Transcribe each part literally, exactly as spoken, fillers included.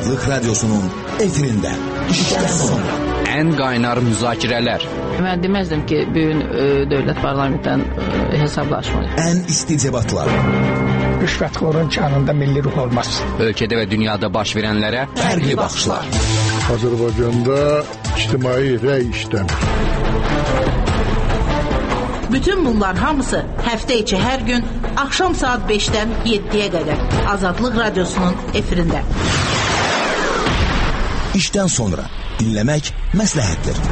Azadlıq Radyosu'nun efirində. İşten sonra. Ən qaynar müzakirələr. Mən deməzdim ki, bugün e, dövlət parlamentdən e, hesablaşmayız. Ən isti debatlar. Rüşvətxorun canında milli ruh olmaz. Ölkədə və dünyada baş verənlərə fərqli baxışlar. Azərbaycanda ictimai rəy işləmir. Bütün bunlar hamısı həftə içi hər gün axşam saat beşdən yeddiyə qədər Azadlıq Radyosu'nun efirində. İşten sonra dinləmək məsləhətdir.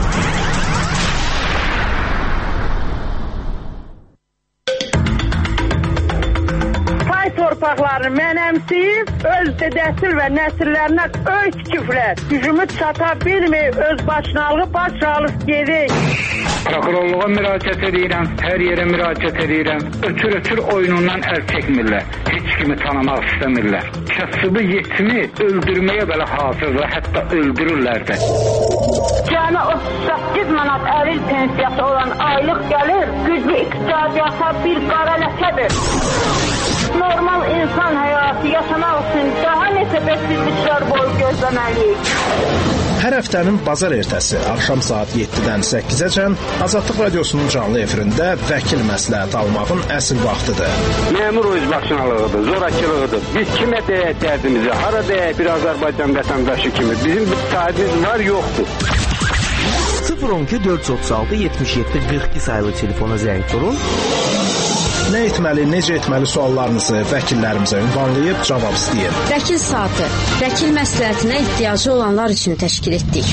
Torpaqlarını mənəmsiyib, öz dədəsil və nəsillərinə öy tikiblər. Gücümü çata bilməyib, öz başınalığı baş alıb gedik. Prokurorluğa müraciət edirəm, hər yerə müraciət edirəm. Ötür-ötür oyunundan əl çəkmirlər. Heç kimi tanımaq istəmirlər. Kasıbı yetimi öldürməyə belə hazırlar, hətta öldürürlər də. Cəmi otuz səkkiz manat əril pensiyası olan aylıq gəlir, güclü iqtisadiyyata bir qara ləkədir. Normal insan həyatı yaşamaq üçün daha neçə bəsizliklər boyu gözləməliyik. Hər həftənin bazar ertəsi axşam saat yeddidən səkkizəcən Azadlıq Radyosu'nun canlı efirində vəkil məsləhət almağın əsl vaxtıdır. Məmur özbaşınalığıdır, zorakılığıdır. Biz kimə deyək dərdimizi, hara deyək bir Azərbaycan vətəndaşı kimi. Bizim bir sahibimiz var, yoxdur. sıfır on iki dörd yüz otuz altı yetmiş yeddi qırx iki sayılı telefona zəng vurun. Nə etməli, necə etməli suallarınızı vəkillərimizə ünvanlayıb cavab istəyir. Vəkil saatı, vəkil məsləhətinə ehtiyacı olanlar üçün təşkil etdik.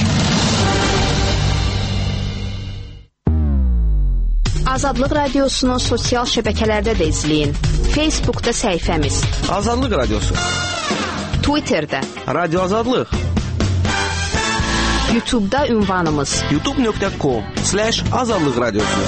Azadlıq Radyosu'nu sosial şəbəkələrdə də izləyin. Facebook'da səhifəmiz Azadlıq Radyosu, Twitter'da Radio Azadlıq, YouTube'da ünvanımız youtube nöqtə com slash azadlıq radyosu.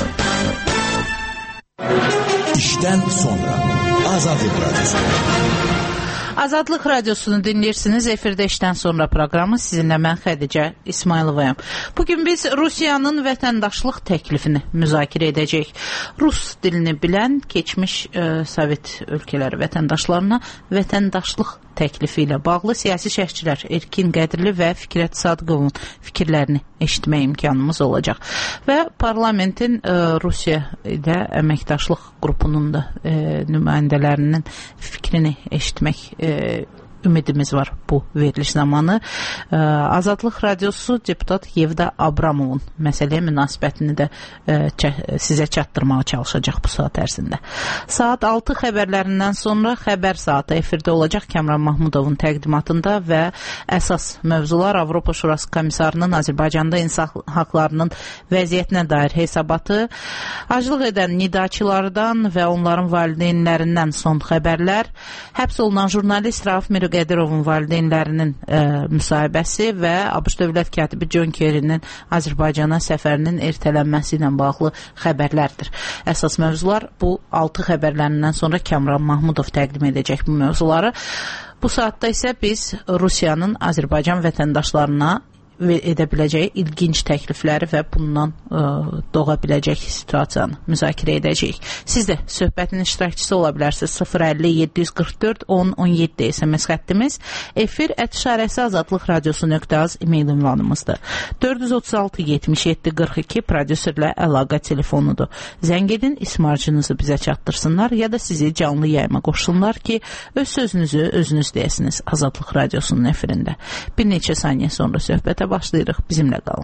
İşten sonra Azadlıq Radyosu. Azadlıq Radyosu'nu dinləyirsiniz. Efirdə işdən sonra proqramı sizinlə mən Xədicə İsmayılovayam. Bugün biz Rusiyanın vətəndaşlıq təklifini müzakirə edəcəyik. Rus dilini bilən keçmiş e, Sovet ölkələri vətəndaşlarına vətəndaşlıq təklifi ilə bağlı siyasi şərhçilər Erkin Qədirli və Fikrət Sadıqovun fikirlərini eşitmək imkanımız olacaq. Və parlamentin e, Rusiya ilə əməkdaşlıq qrupunun da e, nümayəndələrinin fikrini eşitmək e, ümidimiz var bu veriliş zamanı. Ee, Azadlıq Radyosu deputat Yevda Abramovun məsələyə münasibətini də e, çə, sizə çatdırmağa çalışacaq bu saat ərzində. Saat altı xəbərlərindən sonra xəbər saatı efirdə olacaq Kəmran Mahmudovun təqdimatında və əsas mövzular Avropa Şurası Komissarının Azərbaycanda insan haqlarının vəziyyətinə dair hesabatı, aclıq edən nidaçılardan və onların valideynlərindən son xəbərlər, həbs olunan jurnalist Rauf Mir Qədirovun valideynlərinin e, müsahibəsi və ABŞ Dövlət Katibi John Kerry'nin Azərbaycana səfərinin ertələnməsi ilə bağlı xəbərlərdir. Əsas mövzular bu altı xəbərlərindən sonra Kəmran Mahmudov təqdim edəcək bu mövzuları. Bu saatda isə biz Rusiyanın Azərbaycan vətəndaşlarına edə biləcəyi ilginc təklifləri və bundan ə, doğa biləcək situasiyanı müzakirə edəcəyik. Siz də söhbətin iştirakçısı ola bilərsiniz. sıfır əlli yeddi yüz qırx dörd on on yeddi S M S xəttimiz, efir ət işarəsi azadlıq radyosu nöqtə az e-mail ünvanımızdır. dörd yüz otuz altı yetmiş yeddi qırx iki prodüserlə əlaqə telefonudur. Zəng edin, ismarcınızı bizə çatdırsınlar ya da sizi canlı yayıma qoşsunlar ki, öz sözünüzü özünüz deyəsiniz Azadlıq Radyosu'nun efirində. Bir neçə saniyə sonra söhbətə başlayırıq. Bizimlə qalın.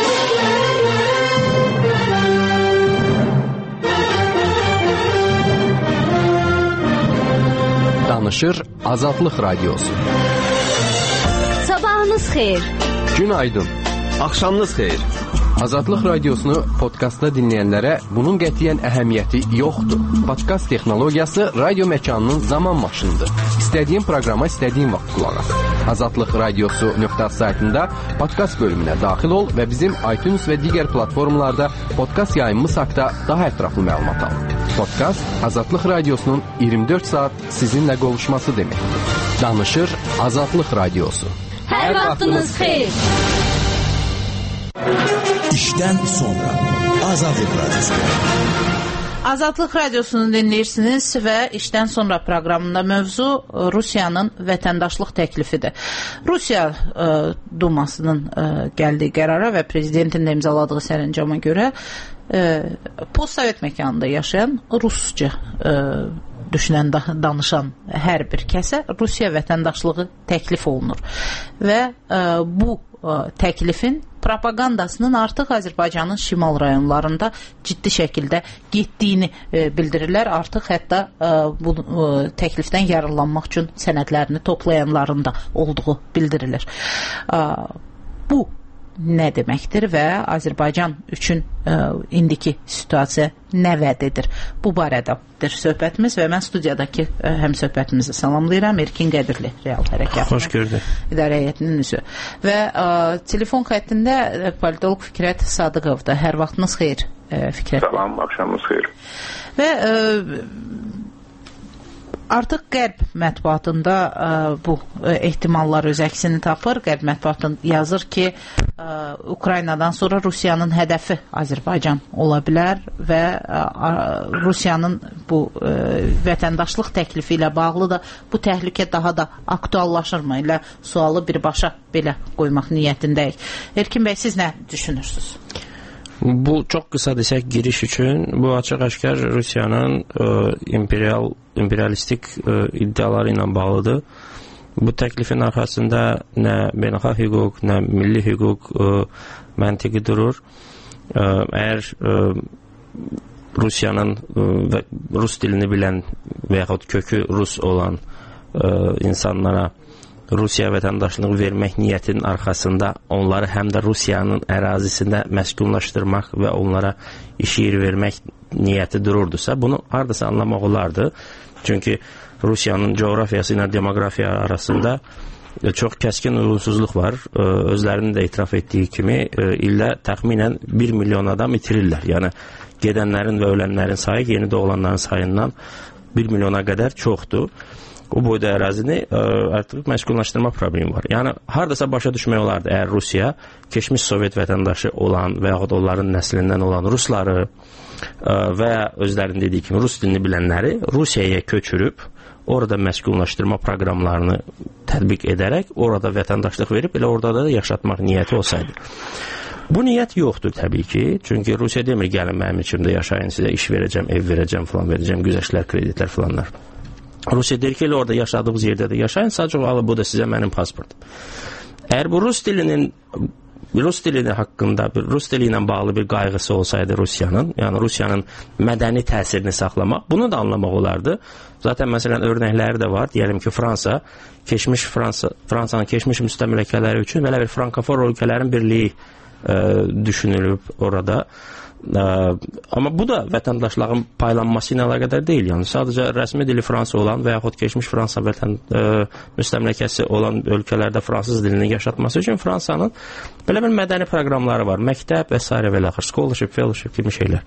Danışır Azadlıq Radyosu. Sabahınız xeyir. Günaydın. Axşamınız xeyir. Azadlıq Radiosunu podkastda dinləyənlərə bunun qətiyyən əhəmiyyəti yoxdur. Podkast texnologiyası radio məkanının zaman maşınıdır. İstədiyin proqrama istədiyin vaxt qulaq as. Azadlıq Radiosu nöqtə saytında podkast bölümünə daxil ol və bizim iTunes və digər platformalarda podkast yayımımız haqqında daha ətraflı məlumat al. Podkast Azadlıq Radiosunun iyirmi dörd saat sizinlə qovuşması deməkdir. Danışır Azadlıq Radiosu. Hər vaxtınız xeyir. İşten sonra Azadlıq Radyosu. Azadlıq Radiosunu dinləyirsiniz və işdən sonra proqramında mövzu Rusiyanın vətəndaşlıq təklifidir. Rusiya ə, Dumasının ə, gəldiyi qərara və prezidentin də imzaladığı sərəncama görə ə, postsovet məkanında yaşayan rusca ə, düşünən, danışan hər bir kəsə Rusiya vətəndaşlığı təklif olunur. Və ə, bu ə, təklifin propagandasının artıq Azərbaycanın şimal rayonlarında ciddi şəkildə getdiyini e, bildirirlər. Artıq hətta e, bu e, təklifdən yararlanmaq üçün sənədlərini toplayanların da olduğu bildirilir. E, bu nə deməkdir və Azərbaycan üçün ə, indiki situasiya nə vəd edir? Bu barədədir söhbətimiz və mən studiyadakı ə, həm söhbətimizi salamlayıram. Erkin Qədirli, Real Hərəkatının Xoş gördük. İdarə heyətinin üzvü. Və ə, telefon xəttində politoloq Fikrət Sadıqov da. Hər vaxtınız xeyir, ə, Fikrət. Salam, axşamınız xeyir. Və ə, artıq Qərb mətbuatında ə, bu ə, ehtimallar öz əksini tapır. Qərb mətbuatın yazır ki, ə, Ukraynadan sonra Rusiyanın hədəfi Azərbaycan ola bilər və ə, Rusiyanın bu ə, vətəndaşlıq təklifi ilə bağlı da bu təhlükə daha da aktuallaşırmı? Elə sualı birbaşa belə qoymaq niyyətindəyik. Erkin bəy, siz nə düşünürsünüz? Bu çox qısa desək giriş üçün bu açıq-aşkar Rusiyanın ə, imperial imperialistik ə, iddiaları ilə bağlıdır. Bu təklifin arxasında nə beynəlxalq hüquq, nə milli hüquq ə, məntiqi durur. Ə, əgər ə, Rusiyanın ə, və rus dilini bilən və yaxud kökü rus olan ə, insanlara Rusiya vətəndaşlığı vermək niyyətinin arxasında onları həm də Rusiyanın ərazisində məskunlaşdırmaq və onlara iş yeri vermək niyyəti dururdusa, bunu hardasa anlamaq olardı. Çünki Rusiyanın coğrafiyası ilə demografiya arasında çox kəskin uyğunsuzluq var. Özlərinin də etiraf etdiyi kimi ildə təxminən bir milyon adam itirirlər. Yəni gedənlərin və ölənlərin sayı yeni doğulanların sayından bir milyona qədər çoxdur. O boyda ərazini ə, artıq məskunlaşdırma problemi var. Yəni, hardasa başa düşmək olardı, əgər Rusiya keçmiş Sovet vətəndaşı olan və yaxud onların nəslindən olan rusları ə, və özlərinin dediyi kimi rus dilini bilənləri Rusiyaya köçürüb, orada məskunlaşdırma proqramlarını tətbiq edərək, orada vətəndaşlıq verib, elə orada da yaşatmaq niyyəti olsaydı. Bu niyyət yoxdur təbii ki, çünki Rusiya demir, gəlin mənim içimdə yaşayın, sizə iş verəcəm, ev verəcəm, falan verəcəm, güzəştlər, kreditlər falanlar. Rusiya deyir ki, elə orada yaşadığınız yerdə də yaşayın, sadəcə o, bu da sizə mənim pasportum. Əgər bu rus dilinin rus dilini haqqında, bir rus dili ilə bağlı bir qayğısı olsaydı Rusiyanın, yəni Rusiyanın mədəni təsirini saxlamaq, bunu da anlamaq olardı. Zaten məsələn örnəkləri də var. Deyəlim ki, Fransa, keçmiş Fransa, Fransanın keçmiş müstəmləkələri üçün belə bir frankofor ölkələrin birliyi ə, düşünülüb orada. Ə, amma bu da vətəndaşlığın paylanması ilə əlaqədar deyil. Yəni sadəcə rəsmi dili Fransa olan və yaxud keçmiş Fransa vətən ə, müstəmləkəsi olan ölkələrdə fransız dilini yaşatması üçün Fransanın belə bir mədəni proqramları var. Məktəb və s. və axır, scholarship, fellowship kimi şeylər.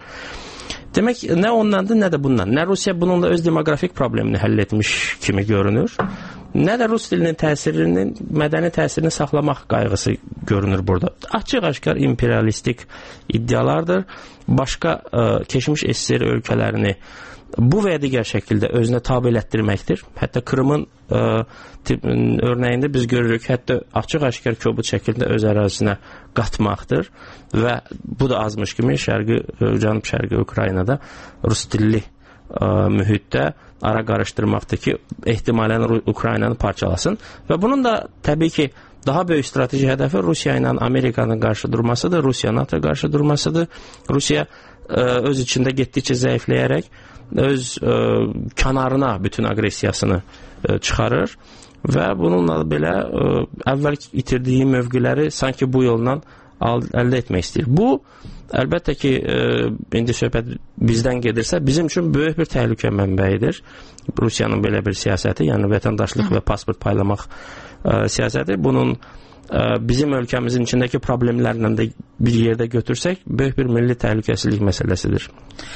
Demək, nə ondandır, nə də bundan. Nə Rusiya bununla öz demografik problemini həll etmiş kimi görünür, nə də rus dilinin təsirinin, mədəni təsirini saxlamaq qayğısı görünür burada. Açıq-aşkar imperialistik iddialardır. Başqa ə, keçmiş S S R ölkələrini bu və ya digər şəkildə özünə tabe elətdirməkdir. Hətta Krımın ə, tip, örnəyində biz görürük, hətta açıq-aşkar kobud şəkildə öz ərazisinə qatmaqdır və bu da azmış kimi şərqi, cənub-şərqi Ukraynada rus dilli ə, mühitdə ara qarışdırmaqdır ki, ehtimalən Ukraynanı parçalasın və bunun da təbii ki, daha böyük strateji hədəfi Rusiya ilə Amerikanın qarşı durmasıdır, Rusiya NATO qarşı durmasıdır. Rusiya ə, öz içində getdikcə zəifləyərək öz ə, kənarına bütün aqressiyasını ə, çıxarır və bununla belə ə, əvvəl itirdiyi mövqeləri sanki bu yolla əldə etmək istəyir. Bu, əlbəttə ki, ə, indi söhbət bizdən gedirsə, bizim üçün böyük bir təhlükə mənbəyidir. Rusiyanın belə bir siyasəti, yəni vətəndaşlıq və pasport paylamaq ə, siyasəti, bunun ə, bizim ölkəmizin içindəki problemlərlə də bir yerdə götürsək, böyük bir milli təhlükəsizlik məsələsidir.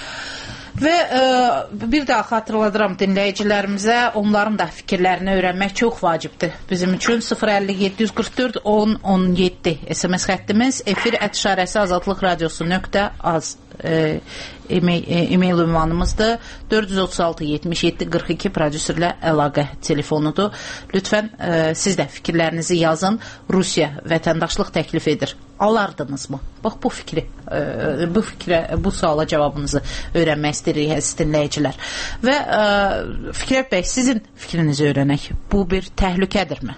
Və ə, bir daha xatırladıram dinləyicilərimizə, onların da fikirlərini öyrənmək çox vacibdir. Bizim üçün sıfır əlli yeddi yüz qırx dörd on on yeddi S M S xəttimiz, efir ət işarəsi azadlıq radiosu nöqtə az e, e-mail, e, e-mail ünvanımızdır. dörd yüz otuz altı yetmiş yeddi qırx iki prodüserlə əlaqə telefonudur. Lütfən e, siz də fikirlərinizi yazın. Rusiya vətəndaşlıq təklif edir. Alardınızmı? Bax bu fikri, e, bu fikrə, bu suala cavabınızı öyrənmək istəyirik əziz dinləyicilər. Və e, Fikrət bəy, sizin fikrinizi öyrənək. Bu bir təhlükədirmi?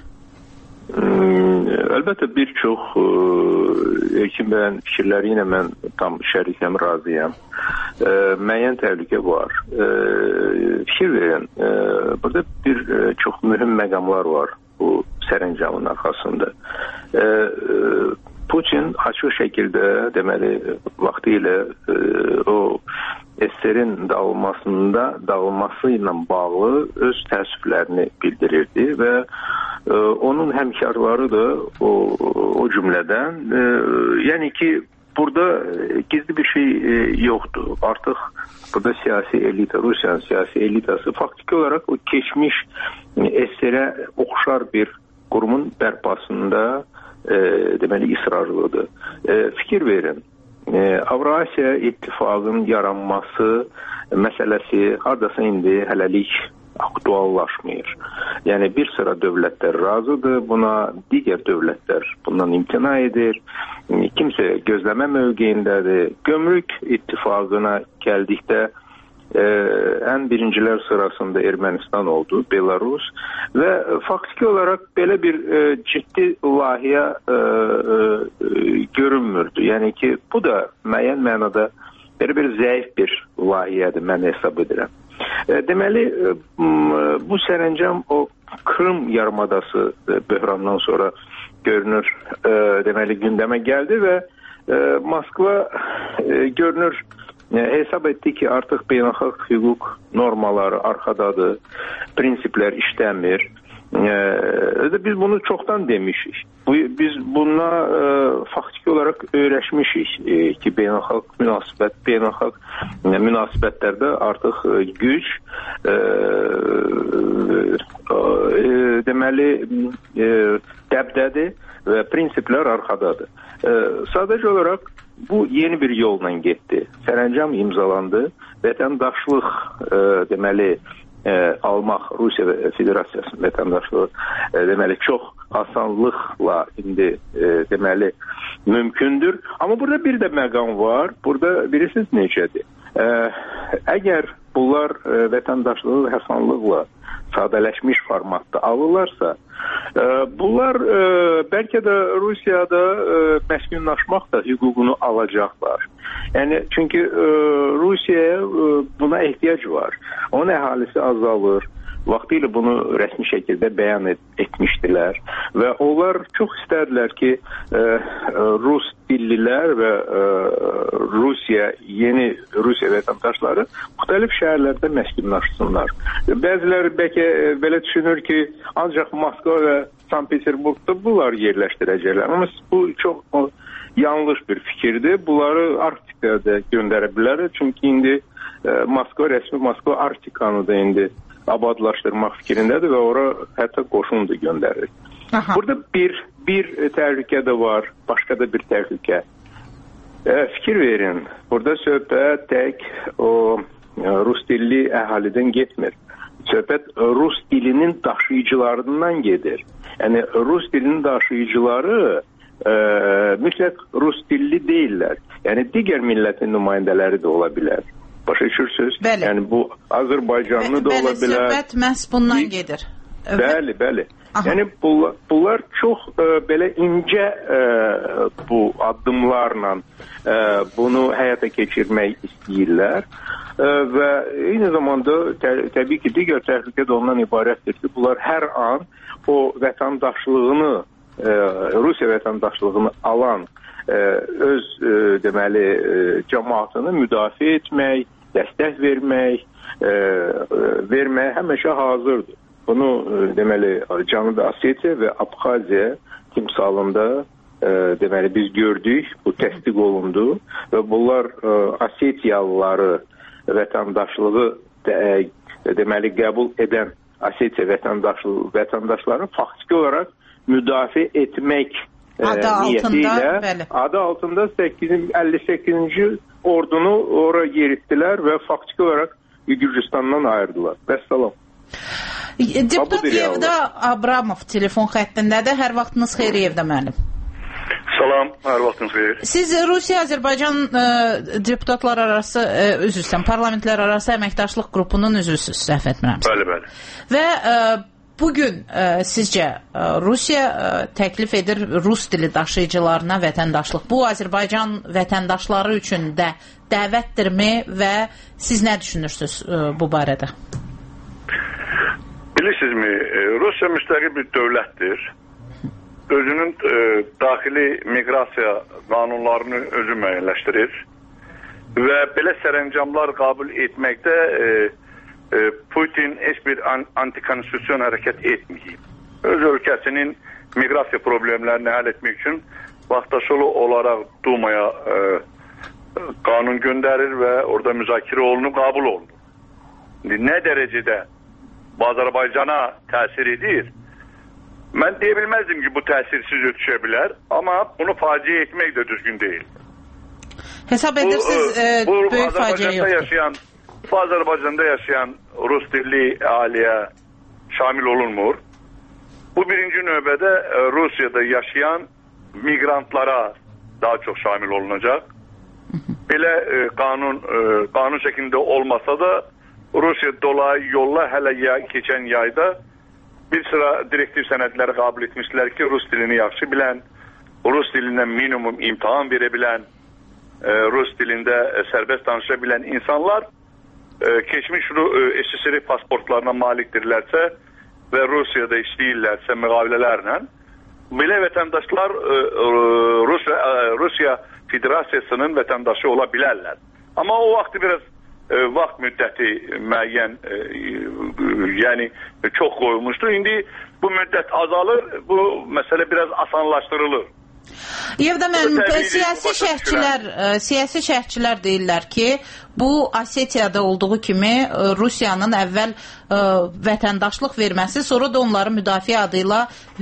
Hmm, əlbəttə bir çox e, Elkin bəyin fikirləri ilə mən tam şərikəm, razıyam. E, müəyyən təhlükə var. E, fikir verin, e, burada bir e, çox mühüm məqamlar var bu sərəncamın arxasında. E, e, Putin açıq şəkildə deməli vaxtı ilə e, o S S R-in dağılmasında dağılması ilə bağlı öz təəssüflərini bildirirdi və e, onun həmkarları da o, o cümlədən e, yəni ki burada gizli bir şey e, yoxdur. Artıq burada siyasi elita, Rusiyanın siyasi elitası faktiki olarak o keçmiş S S R-ə oxşar bir qurumun bərpasında e, deməli israrlıdır. E, fikir verin. E, Avrasiya İttifaqının yaranması məsələsi hardasa indi hələlik aktuallaşmır. Yəni bir sıra dövlətlər razıdır buna, digər dövlətlər bundan imtina edir. Kimsə gözləmə mövqeyindədir. Gömrük İttifaqına gəldikdə e, ən birincilər sırasında Ermənistan oldu, Belarus və faktiki olaraq belə bir e, ciddi layihə e, e, görünmürdü. Yəni ki, bu da müəyyən mənada belə bir zəif bir layihədir, mən hesab edirəm. E, deməli, e, bu sərəncam o Krım yarımadası e, böhrandan sonra görünür, e, deməli gündəmə gəldi və e, Moskva e, görünür e, hesab etdi ki, artıq beynəlxalq hüquq normaları arxadadır, prinsiplər işləmir. E, biz bunu çoxdan demişik. Bu, biz buna e, faktiki olarak öyrəşmişik e, ki, beynəlxalq münasibət, beynəlxalq e, münasibətlərdə artıq e, güc e, e, deməli e, dəbdədir və prinsiplər arxadadır. E, sadəcə olaraq bu yeni bir yolla getdi. Sərəncam imzalandı. Vətəndaşlıq e, deməli e, almaq Rusiya Federasiyasının vətəndaşlığı e, deməli çox asanlıqla indi e, deməli mümkündür. Amma burada bir də məqam var. Burada bilirsiniz necədir? E, əgər bunlar e, vətəndaşlığı həsanlıqla sadələşmiş formatda alırlarsa, e, bunlar e, bəlkə də Rusiyada e, məskunlaşmaq da hüququnu alacaqlar. Yəni çünki e, Rusiyaya e, buna ehtiyac var. Onun əhalisi azalır. Vaxtilə bunu rəsmi şəkildə bəyan et, etmişdilər və onlar çox istədilər ki, e, Rus dillilər və e, Rusiya, yeni Rusiya vətəndaşları müxtəlif şəhərlərdə məskunlaşsınlar. Bəziləri bəlkə belə düşünür ki, ancaq Moskva və Sankt-Peterburgda bunlar yerləşdirəcəklər. Amma bu çox o, yanlış bir fikirdir. Bunları Arktikaya da göndərə bilər. Çünki indi e, Moskva, rəsmi Moskva Arktikanı da indi abadlaşdırmaq fikrindədir və ora hətta qoşun da göndərir. Aha. Burada bir bir təhlükə də var, başqa da bir təhlükə. E, fikir verin, burada söhbət tək o Rus dilli əhalidən getmir. Söhbət Rus dilinin daşıyıcılarından gedir. Yəni Rus dilinin daşıyıcıları e, mütləq Rus dilli deyirlər. Yəni digər millətin nümayəndələri də ola bilər. Başa düşürsünüz? Bəli. Yəni bu Azərbaycanlı da ola bilər. Bəli, söhbət məhz bundan Bir, gedir. Bəli, bəli. Aha. Yəni bunlar, bunlar çox e, belə incə e, bu addımlarla e, bunu həyata keçirmək istəyirlər e, və eyni zamanda tə, təbii ki, digər təhlükə də ondan ibarətdir ki, bunlar hər an o vətəndaşlığını, e, Rusiya vətəndaşlığını alan e, öz e, deməli e, cəmaatını müdafiə etmək, dəstək vermək, e, verməyə həmişə hazırdır. Bunu e, deməli Cənubi Osetiya və Abxaziya timsalında e, deməli biz gördük, bu təsdiq olundu və bunlar e, Osetiyalıları vətəndaşlığı de, e, deməli qəbul edən Osetiya vətəndaşlığı vətəndaşları faktiki olaraq müdafiə etmək e, adı niyyəti altında, ilə bəli. adı altında əlli səkkizinci ordunu oraya yeritdilər və faktiki olaraq Gürcüstandan ayırdılar. Vəssalam. Deputat Yevda Abramov telefon xəttindədir. Hər vaxtınız xeyir Yevda müəllim. Salam, hər vaxtınız xeyir. Siz Rusiya-Azərbaycan e, deputatlar arası, e, üzvüsün, parlamentlər arası əməkdaşlıq qrupunun üzvüsüz, səhv etmirəmsə. Bəli, bəli. Və e, bugün e, sizcə e, Rusiya e, təklif edir rus dili daşıyıcılarına vətəndaşlıq. Bu Azərbaycan vətəndaşları üçün də dəvətdirmi və siz nə düşünürsünüz e, bu barədə? Bilirsinizmi, Rusiya müstəqil bir dövlətdir. Özünün e, daxili miqrasiya qanunlarını özü müəyyənləşdirir və belə sərəncamlar qəbul etməkdə e, e, Putin heç bir an, antikonstitusyon hərəkət etməyib. Öz ölkəsinin miqrasiya problemlərini həll etmək üçün vaxtaşırı olaraq Dumaya e, qanun göndərir və orada müzakirə olunub, qəbul olunur. Nə dərəcədə bu Azərbaycana təsir edir? Mən deyə bilməzdim ki, bu təsirsiz ötüşə bilər, amma bunu faciə etmək də düzgün deyil. Hesab edirsiniz, e, bu, böyük faciə yoxdur. Yaşayan, bu Azərbaycanda yaşayan Rus dilli ailəyə şamil olunmur. Bu birinci növbədə e, Rusiyada yaşayan miqrantlara daha çox şamil olunacaq. Belə e, qanun e, qanun şəklində olmasa da Rusiya dolayı yolla hələ ya, keçən yayda bir sıra direktiv sənədləri qəbul etmişlər ki, Rus dilini yaxşı bilən, Rus dilindən minimum imtahan verə bilən, e, Rus dilində e, sərbəst danışa bilən insanlar e, keçmiş S S R pasportlarına malikdirlərsə və Rusiyada işləyirlərsə müqavilələrlə, belə vətəndaşlar e, Rusiya, e, Rusiya Federasiyasının vətəndaşı ola bilərlər. Amma o vaxtı biraz E, vaxt müddəti müəyyən e, e, yəni çox qoyulmuşdu. İndi bu müddət azalır, bu məsələ biraz asanlaşdırılır. Yevda müəllim, siyasi şərhçilər, siyasi şərhçilər deyirlər ki, bu Osetiyada olduğu kimi Rusiyanın əvvəl ə, vətəndaşlıq verməsi, sonra da onları müdafiə adı ilə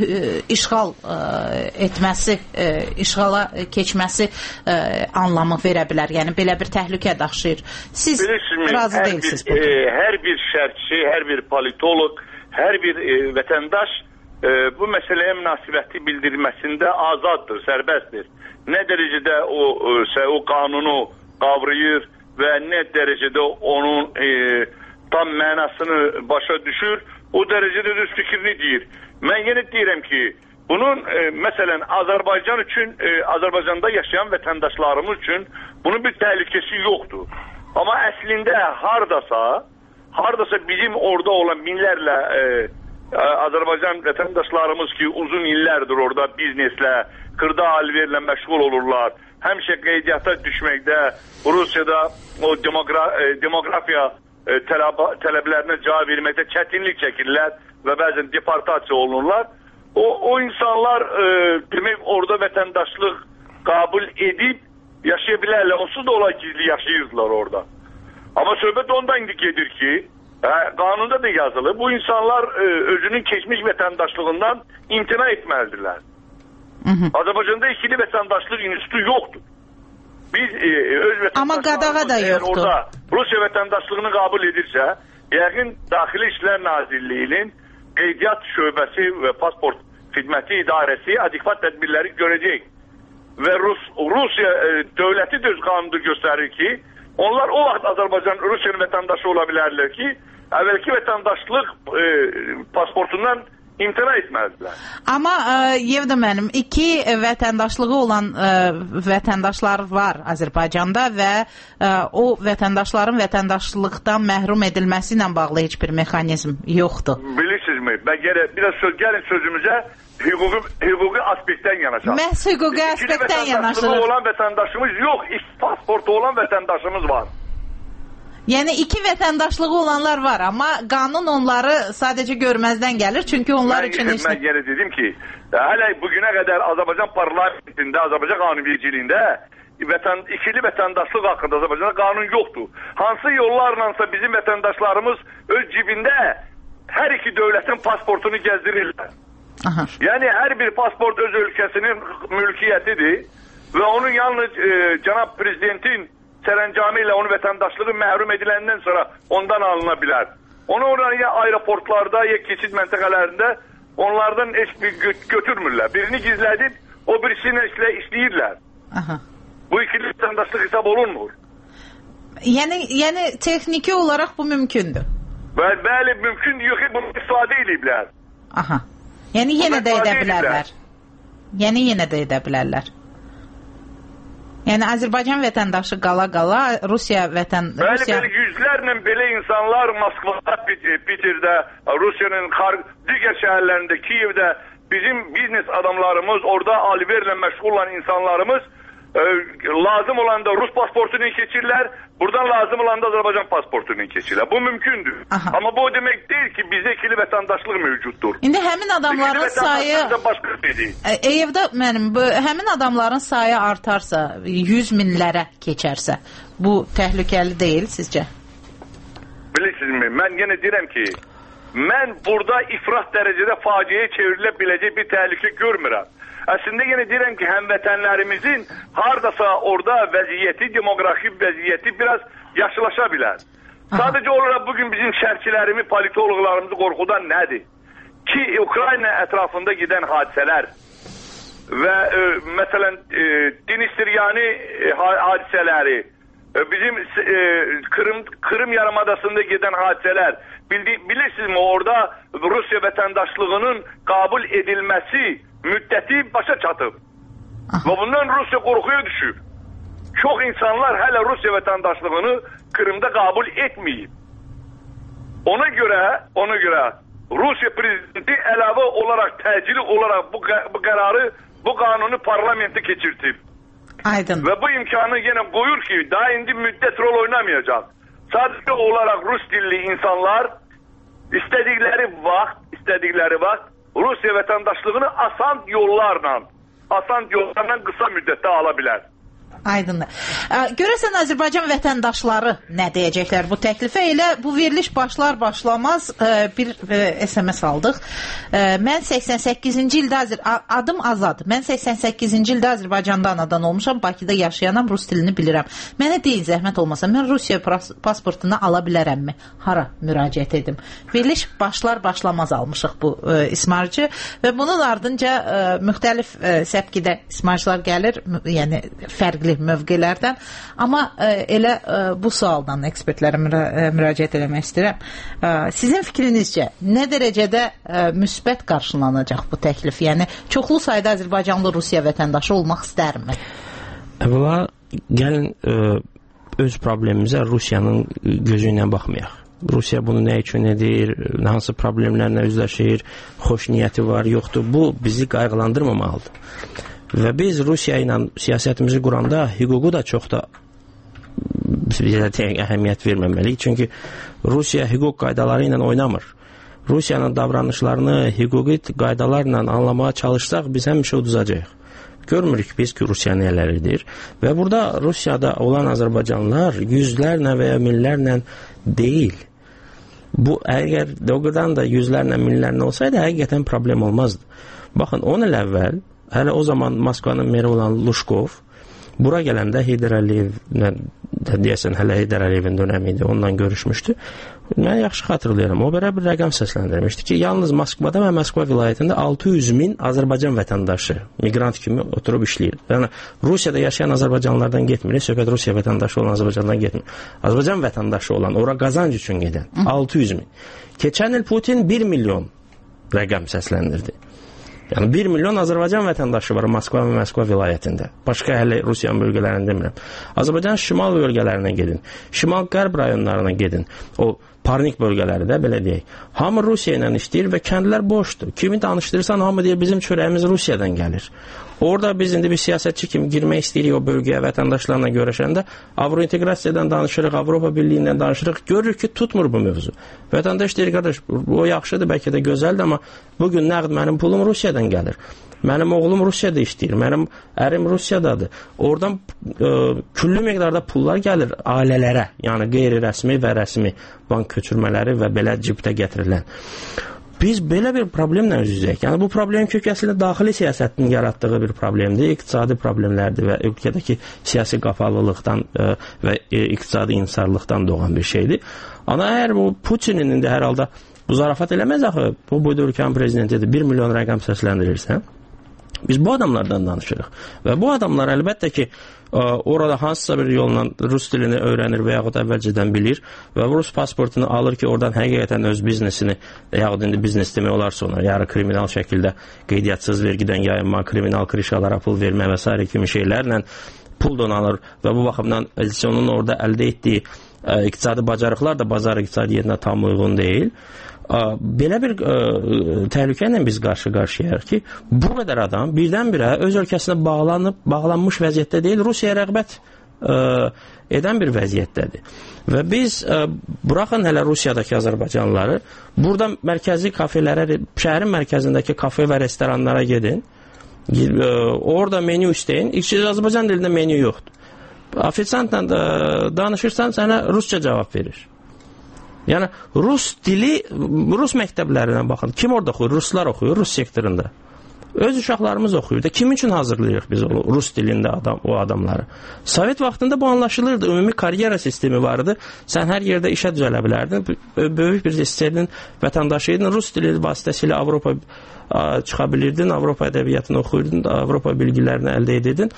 işğal ə, etməsi, ə, işğala keçməsi ə, anlamı verə bilər. Yəni belə bir təhlükə daşıyır. Siz Bilirsiniz, razı hər deyilsiniz? Bir, e, hər bir şərhçi, hər bir politolog, hər bir e, vətəndaş e, bu məsələyə münasibəti bildirməsində azaddır, sərbəstdir. Nə dərəcədə o, e, o qanunu qavrayır və nə dərəcədə onun e, tam mənasını başa düşür, o dərəcədə düz fikrini deyir. Mən yenə deyirəm ki, bunun e, məsələn Azərbaycan üçün, e, Azərbaycanda yaşayan vətəndaşlarımız üçün bunun bir təhlükəsi yoxdur. Amma əslində hardasa, hardasa bizim orada olan minlərlə e, Azərbaycan vətəndaşlarımız ki, uzun illərdir orada bizneslə, xırda alverlə məşğul olurlar. Həmişə qeydiyyata düşməkdə, Rusiyada o demogra e, demografiya e, tələb tələblərinə cavab verməkdə çətinlik çəkirlər və bəzən deportasiya olunurlar. O, o insanlar e, demək orada vətəndaşlıq qəbul edib yaşaya bilərlər. Onsuz da onlar gizli yaşayırdılar orada. Amma söhbət ondan gedir ki, hə, qanunda da yazılı, bu insanlar e, özünün keçmiş vətəndaşlığından imtina etməlidirlər. Azərbaycanda ikili vətəndaşlıq institutu yoxdur. Biz e, öz Amma qadağa da yoxdur. Orada Rusiya vətəndaşlığını qəbul edirsə, yəqin Daxili İşlər Nazirliyinin qeydiyyat şöbəsi və pasport xidməti idarəsi adekvat tədbirləri görəcək. Və Rus, Rusiya e, dövləti də öz qanunu göstərir ki, onlar o vaxt Azərbaycan Rusiyanın vətəndaşı ola bilərlər ki, əvvəlki vətəndaşlıq e, pasportundan imtina etməlidirlər. Amma e, Yevda müəllim, iki vətəndaşlığı olan e, vətəndaşlar var Azərbaycanda və e, o vətəndaşların vətəndaşlıqdan məhrum edilməsi ilə bağlı heç bir mexanizm yoxdur. Bilirsinizmi? Ben gene biraz söz, gelin sözümüze hüquqi, hüquqi aspektdən yanaşalım. Məhz hüquqi aspektdən yanaşılır. İkili olan vətəndaşımız yox, pasportu olan vətəndaşımız var. Yəni iki vətəndaşlığı olanlar var, amma qanun onları sadəcə görməzdən gəlir, çünki onlar mən, üçün heç... Mən yenə dedim ki, hələ bugünə qədər Azərbaycan parlamentində, Azərbaycan qanunvericiliyində vətən, ikili vətəndaşlıq haqqında Azərbaycanda qanun yoxdur. Hansı yollarlansa bizim vətəndaşlarımız öz cibində hər iki dövlətin pasportunu gəzdirirlər. Aha. Yəni hər bir pasport öz ölkəsinin mülkiyyətidir və onun yalnız e, cənab prezidentin sərəncamı ilə onun vətəndaşlığı məhrum ediləndən sonra ondan alına bilər. Onu oradan ya aeroportlarda, ya keçid məntəqələrində onlardan heç bir gö- götürmürlər. Birini gizlədib, o birisiyle işləyirlər. Aha. Bu ikili vətəndaşlıq hesab olunmur. Yəni, yəni texniki olaraq bu mümkündür. Bəli, bəli mümkündür. Yox, bunu istifadə ediblər. Aha. Yəni yenə də edə bilərlər. Yəni yenə də edə bilərlər. Yəni Azərbaycan vətəndaşı qala-qala Rusiya vətən... Bəli, Rusiya... bəli, yüzlərlə belə insanlar Moskvada, Peterdə, Rusiyanın digər şəhərlərində, Kiyevdə bizim biznes adamlarımız, orada alverlə məşğul olan insanlarımız e, lazım olanda Rus pasportunu keçirlər, buradan lazım olanda Azərbaycan pasportunu keçirlər. Bu mümkündür. Aha. Amma bu demək deyil ki, bizdə ikili vətəndaşlıq mövcuddur. İndi həmin adamların sayı... Eyvdə mənim, bu, həmin adamların sayı artarsa, yüz minlərə keçərsə, bu təhlükəli deyil sizcə? Bilirsinizmi, mən yenə deyirəm ki, mən burada ifrat dərəcədə faciəyə çevrilə biləcək bir təhlükə görmürəm. Əslində yenə deyirəm ki, həmvətənlərimizin hardasa orada vəziyyəti, demografik vəziyyəti biraz yaşılaşa bilər. Aha. Sadəcə olaraq bugün bizim şərhçilərimi, politoloqlarımızı qorxudan nədir? Ki, Ukrayna ətrafında gedən hadisələr və e, məsələn e, Dinistriani e, hadisələri, e, bizim e, Kırım, Kırım yarımadasında gedən hadisələr, bildi, bilirsinizmi orada Rusiya vətəndaşlığının qəbul edilməsi müddəti başa çatıb. Aha. Və bundan Rusiya qorxuya düşüb. Çox insanlar hələ Rusiya vətəndaşlığını Kırımda qəbul etməyib. Ona görə, ona görə Rusiya prezidenti əlavə olaraq, təcili olaraq bu, bu qərarı, bu qanunu parlamentə keçirtib. Aydın. Və bu imkanı yenə qoyur ki, daha indi müddət rol oynamayacaq. Sadəcə olaraq Rus dilli insanlar istədikləri vaxt, istədikləri vaxt Rusiya vətəndaşlığını asan yollarla, asan yollarla qısa müddətdə ala bilər. Aydındır. Görəsən Azərbaycan vətəndaşları nə deyəcəklər bu təklifə? Elə bu veriliş başlar başlamaz bir S M S aldıq. Mən səksən səkkizinci ildə Azər... adım Azad. Mən səksən səkkizinci ildə Azərbaycanda anadan olmuşam. Bakıda yaşayanam, rus dilini bilirəm. Mənə deyin zəhmət olmasa, mən Rusiya pasportunu ala bilərəmmi? Hara müraciət edim? Veriliş başlar başlamaz almışıq bu ismarcı və bunun ardınca müxtəlif səpkidə ismarcılar gəlir, yəni fərqli mövqelərdən. Amma ə, elə ə, bu sualdan ekspertlərə müra müraciət eləmək istəyirəm. Ə, sizin fikrinizcə nə dərəcədə ə, müsbət qarşılanacaq bu təklif? Yəni çoxlu sayda Azərbaycanlı Rusiya vətəndaşı olmaq istərmi? Əvvəla gəlin ə, öz problemimizə Rusiyanın gözü ilə baxmayaq. Rusiya bunu nə üçün edir, hansı problemlərlə üzləşir, xoş niyyəti var, yoxdur. Bu bizi qayğılandırmamalıdır. Və biz Rusiya ilə siyasətimizi quranda hüququ da çox da əhəmiyyət verməməliyik. Çünki Rusiya hüquq qaydaları ilə oynamır. Rusiyanın davranışlarını hüquqi qaydalarla anlamaya çalışsaq, biz həmişə uduzacağıq. Görmürük biz ki, Rusiya nələr edir. Və burada Rusiyada olan Azərbaycanlılar yüzlərlə və ya minlərlə deyil. Bu, əgər doğrudan da yüzlərlə, minlərlə olsaydı, həqiqətən problem olmazdı. Baxın, on il əvvəl hələ o zaman Moskvanın meri olan Luşkov bura gələndə Heydər Əliyevlə, deyəsən hələ Heydər Əliyevin dönəmi idi, onunla görüşmüşdü. Mən yaxşı xatırlayıram, o belə bir rəqəm səsləndirmişdi ki, yalnız Moskvada və Moskva vilayətində altı yüz min Azərbaycan vətəndaşı miqrant kimi oturub işləyir. Yəni, Rusiyada yaşayan Azərbaycanlardan getmir, söhbət Rusiya vətəndaşı olan Azərbaycandan getmir. Azərbaycan vətəndaşı olan, ora qazanc üçün gedən altı yüz min. Keçən il Putin bir milyon rəqəm səsləndirdi. Yəni bir milyon Azərbaycan vətəndaşı var Moskva və Moskva vilayətində. Başqa hələ Rusiyanın bölgələrini demirəm. Azərbaycan şimal bölgələrinə gedin. Şimal-qərb rayonlarına gedin. O Parnik bölgələri də belə deyək. Hamı Rusiya ilə işləyir və kəndlər boşdur. Kimi danışdırırsan, hamı deyir, bizim çörəyimiz Rusiyadan gəlir. Orada biz indi bir siyasətçi kimi girmək istəyirik o bölgəyə vətəndaşlarla görüşəndə, Avrointeqrasiyadan danışırıq, Avropa Birliyindən danışırıq, görürük ki, tutmur bu mövzu. Vətəndaş deyir, qardaş, o yaxşıdır, bəlkə də gözəldir, amma bugün nəqd mənim pulum Rusiyadan gəlir. Mənim oğlum Rusiyada işləyir, mənim ərim Rusiyadadır. Oradan e, küllü miqdarda pullar gəlir ailələrə, yəni qeyri-rəsmi və rəsmi bank köçürmələri və belə cibdə gətirilən. biz belə bir problemlə üz-üzəyik. Yəni bu problem kök əslində daxili siyasətin yaratdığı bir problemdir, iqtisadi problemlərdir və ölkədəki siyasi qapalılıqdan ə, və ə, iqtisadi insarlıqdan doğan bir şeydir. Amma əgər bu Putinin indi hər halda bu zarafat eləməz axı, bu boyda ölkənin prezidentidir, bir milyon rəqəm səsləndirirsən. Biz bu adamlardan danışırıq. Və bu adamlar əlbəttə ki, orada hansısa bir yolla rus dilini öyrənir və yaxud əvvəlcədən bilir və rus pasportunu alır ki, oradan həqiqətən öz biznesini, yaxud indi biznes demək olar sonra, yarı kriminal şəkildə qeydiyyatçız vergidən yayınma, kriminal krişalara pul vermə və s. kimi şeylərlə pul donalır və bu baxımdan onun orada əldə etdiyi ə, iqtisadi bacarıqlar da bazar iqtisadiyyətinə tam uyğun deyil. Belə bir ə, təhlükə ilə biz qarşı-qarşıyayıq ki, bu qədər adam birdən-birə öz ölkəsinə bağlanıb, bağlanmış vəziyyətdə deyil, Rusiyaya rəğbət ə, edən bir vəziyyətdədir. Və biz ə, buraxın hələ Rusiyadakı azərbaycanlıları, burada mərkəzi kafelərə, şəhərin mərkəzindəki kafe və restoranlara gedin, ə, orada menü istəyin, Azərbaycan dilində menü yoxdur. Ofisiantla danışırsan, sənə rusca cavab verir. Yəni, rus dili, rus məktəblərinə baxın. Kim orada oxuyur? Ruslar oxuyur, rus sektorunda. Öz uşaqlarımız oxuyur da. Kim üçün hazırlayırıq biz o rus dilində adam, o adamları? Sovet vaxtında bu anlaşılırdı. Ümumi karyera sistemi vardı. Sən hər yerdə işə düzələ bilərdin. Böyük bir listenin vətəndaşı idin. Rus dili vasitəsilə Avropa çıxa bilirdin. Avropa ədəbiyyatını oxuyurdun. Avropa bilgilərini əldə edirdin.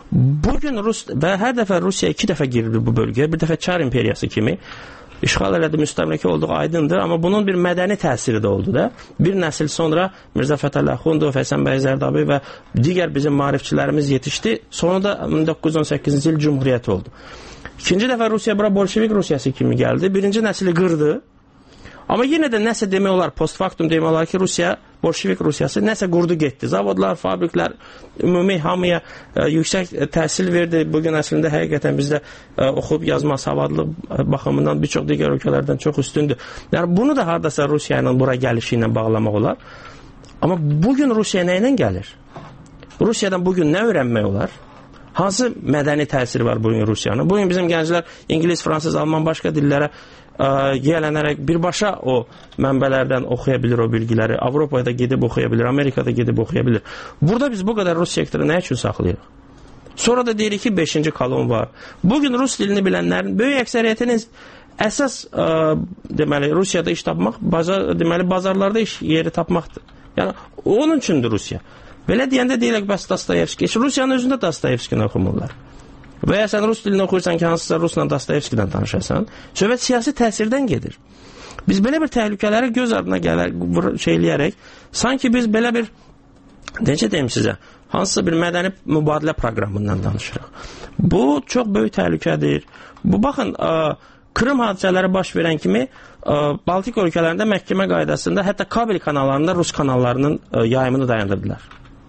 Bugün Rus və hər dəfə Rusiya iki dəfə girildi bu bölgəyə. Bir dəfə Çar imperiyası kimi işğal elədi, müstəmləkə olduğu aydındır, amma bunun bir mədəni təsiri də oldu da. Bir nəsil sonra Mirzə Fətəli Axundov, Həsən bəy Zərdabi və digər bizim maarifçilərimiz yetişdi. Sonra da min doqquz yüz on səkkizinci il Cumhuriyyət oldu. İkinci dəfə Rusiya bura Bolşevik Rusiyası kimi gəldi. Birinci nəsili qırdı. Amma yenə də nəsə demək olar, postfaktum demək olar ki, Rusiya, Bolşevik Rusiyası nəsə qurdu getdi. Zavodlar, fabriklər, ümumi hamıya ə, yüksək təhsil verdi. Bugün əslində həqiqətən bizdə ə, oxub yazma, savadlıq baxımından bir çox digər ölkələrdən çox üstündür. Yəni bunu da hardasa Rusiya ilə bura gəlişi ilə bağlamaq olar. Amma bugün Rusiya nə ilə gəlir? Rusiyadan bugün nə öyrənmək olar? Hansı mədəni təsiri var bugün Rusiyanın? Bugün bizim gənclər İngilis, Fransız, Alman başqa dillərə yiyələnərək birbaşa o mənbələrdən oxuya bilir o bilgiləri. Avropada gedib oxuya bilir, Amerikada gedib oxuya bilir. Burada biz bu qədər Rus sektoru nə üçün saxlayırıq? Sonra da deyirik ki, beşinci kolon var. Bugün Rus dilini bilənlərin böyük əksəriyyətinin əsas ə, deməli, Rusiyada iş tapmaq, bazar, deməli, bazarlarda iş yeri tapmaqdır. Yəni, onun üçündür Rusiya. Belə deyəndə deyilək, bəs Dostoyevski. Rusiyanın özündə Dostoyevskini oxumurlar. Və ya sən rus dilini oxuyursan ki, hansısa Rusla Dostoyevskidən tanışasan, söhbət siyasi təsirdən gedir. Biz belə bir təhlükələri göz ardına gələr, şeyləyərək, sanki biz belə bir, necə deyim sizə, hansısa bir mədəni mübadilə proqramından danışırıq. Bu çox böyük təhlükədir. Bu, baxın, ə, Krım hadisələri baş verən kimi ə, Baltik ölkələrində məhkəmə qaydasında, hətta kabel kanallarında Rus kanallarının ə, yayımını dayandırdılar.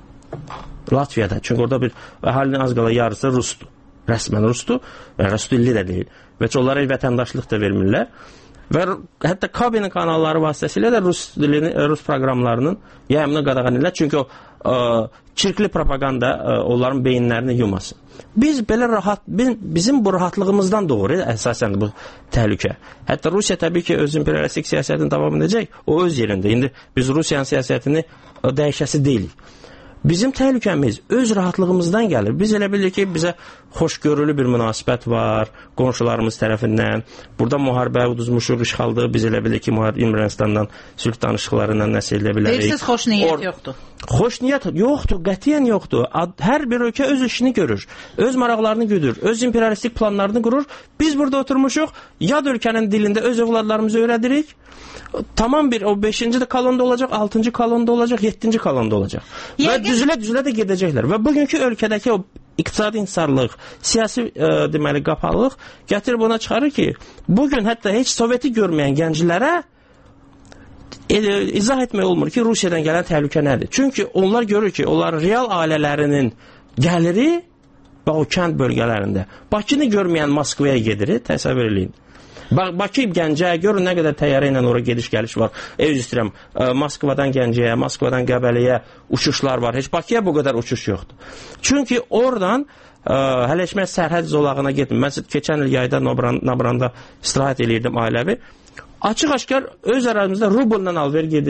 Latviyada, çünki orada bir əhalinin az qala yarısı Rusdur. Rəsmən Rusdur, Rus dilli də deyil. Və onlara vətəndaşlıq da vermirlər. Və hətta kabelin kanalları vasitəsilə də Rus dilini, Rus proqramlarının yayımını qadağan edirlər. Çünki o ə, çirkli propaganda ə, onların beyinlərini yumasın. Biz belə rahat, bizim bu rahatlığımızdan doğru əsasən bu təhlükə. Hətta Rusiya təbii ki, öz imperialistik siyasətini davam edəcək, o öz yerində. İndi biz Rusiyanın siyasətini dəyişəsi deyilik. Bizim təhlükəmiz öz rahatlığımızdan gəlir. Biz elə bilirik ki, bizə xoşgörülü bir münasibət var qonşularımız tərəfindən. Burada müharibə uduzmuşuq, işğaldır. Biz elə bilirik ki, Ermənistandan sülh danışıqlarından nəsə elə bilərik. Deyirsiniz, xoş niyyət Or yoxdur. Xoş niyyət yoxdur, qətiyyən yoxdur. Hər bir ölkə öz işini görür, öz maraqlarını güdür, öz imperialistik planlarını qurur. Biz burada oturmuşuq, yad ölkənin dilində öz övladlarımızı öyrədirik. Tamam bir, o beşinci də kolonda olacaq, altıncı kolonda olacaq, yeddinci kolonda olacaq. Və düzülə-düzülə də gedəcəklər. Və bugünkü ölkədəki o iqtisadi insarlıq, siyasi ə, deməli qapalıq gətirib ona çıxarır ki, bugün hətta heç Soveti görməyən gənclərə e, izah etmək olmur ki, Rusiyadan gələn təhlükə nədir? Çünki onlar görür ki, onlar real ailələrinin gəliri və o kənd bölgələrində. Bakını görməyən Moskvaya gedir, təsəvvür eləyin. Bakı Gəncəyə görün nə qədər təyyarə ilə oraya gediş-gəliş var. Ev istəyirəm, Moskvadan Gəncəyə, Moskvadan Qəbəliyə uçuşlar var. Heç Bakıya bu qədər uçuş yoxdur. Çünki oradan Hələşmə sərhəd zolağına getdim. Mən keçən il yayda Nabranda istirahət eləyirdim ailəvi. Açıq-aşkar öz ərazimizdə rubuldan alver gedir.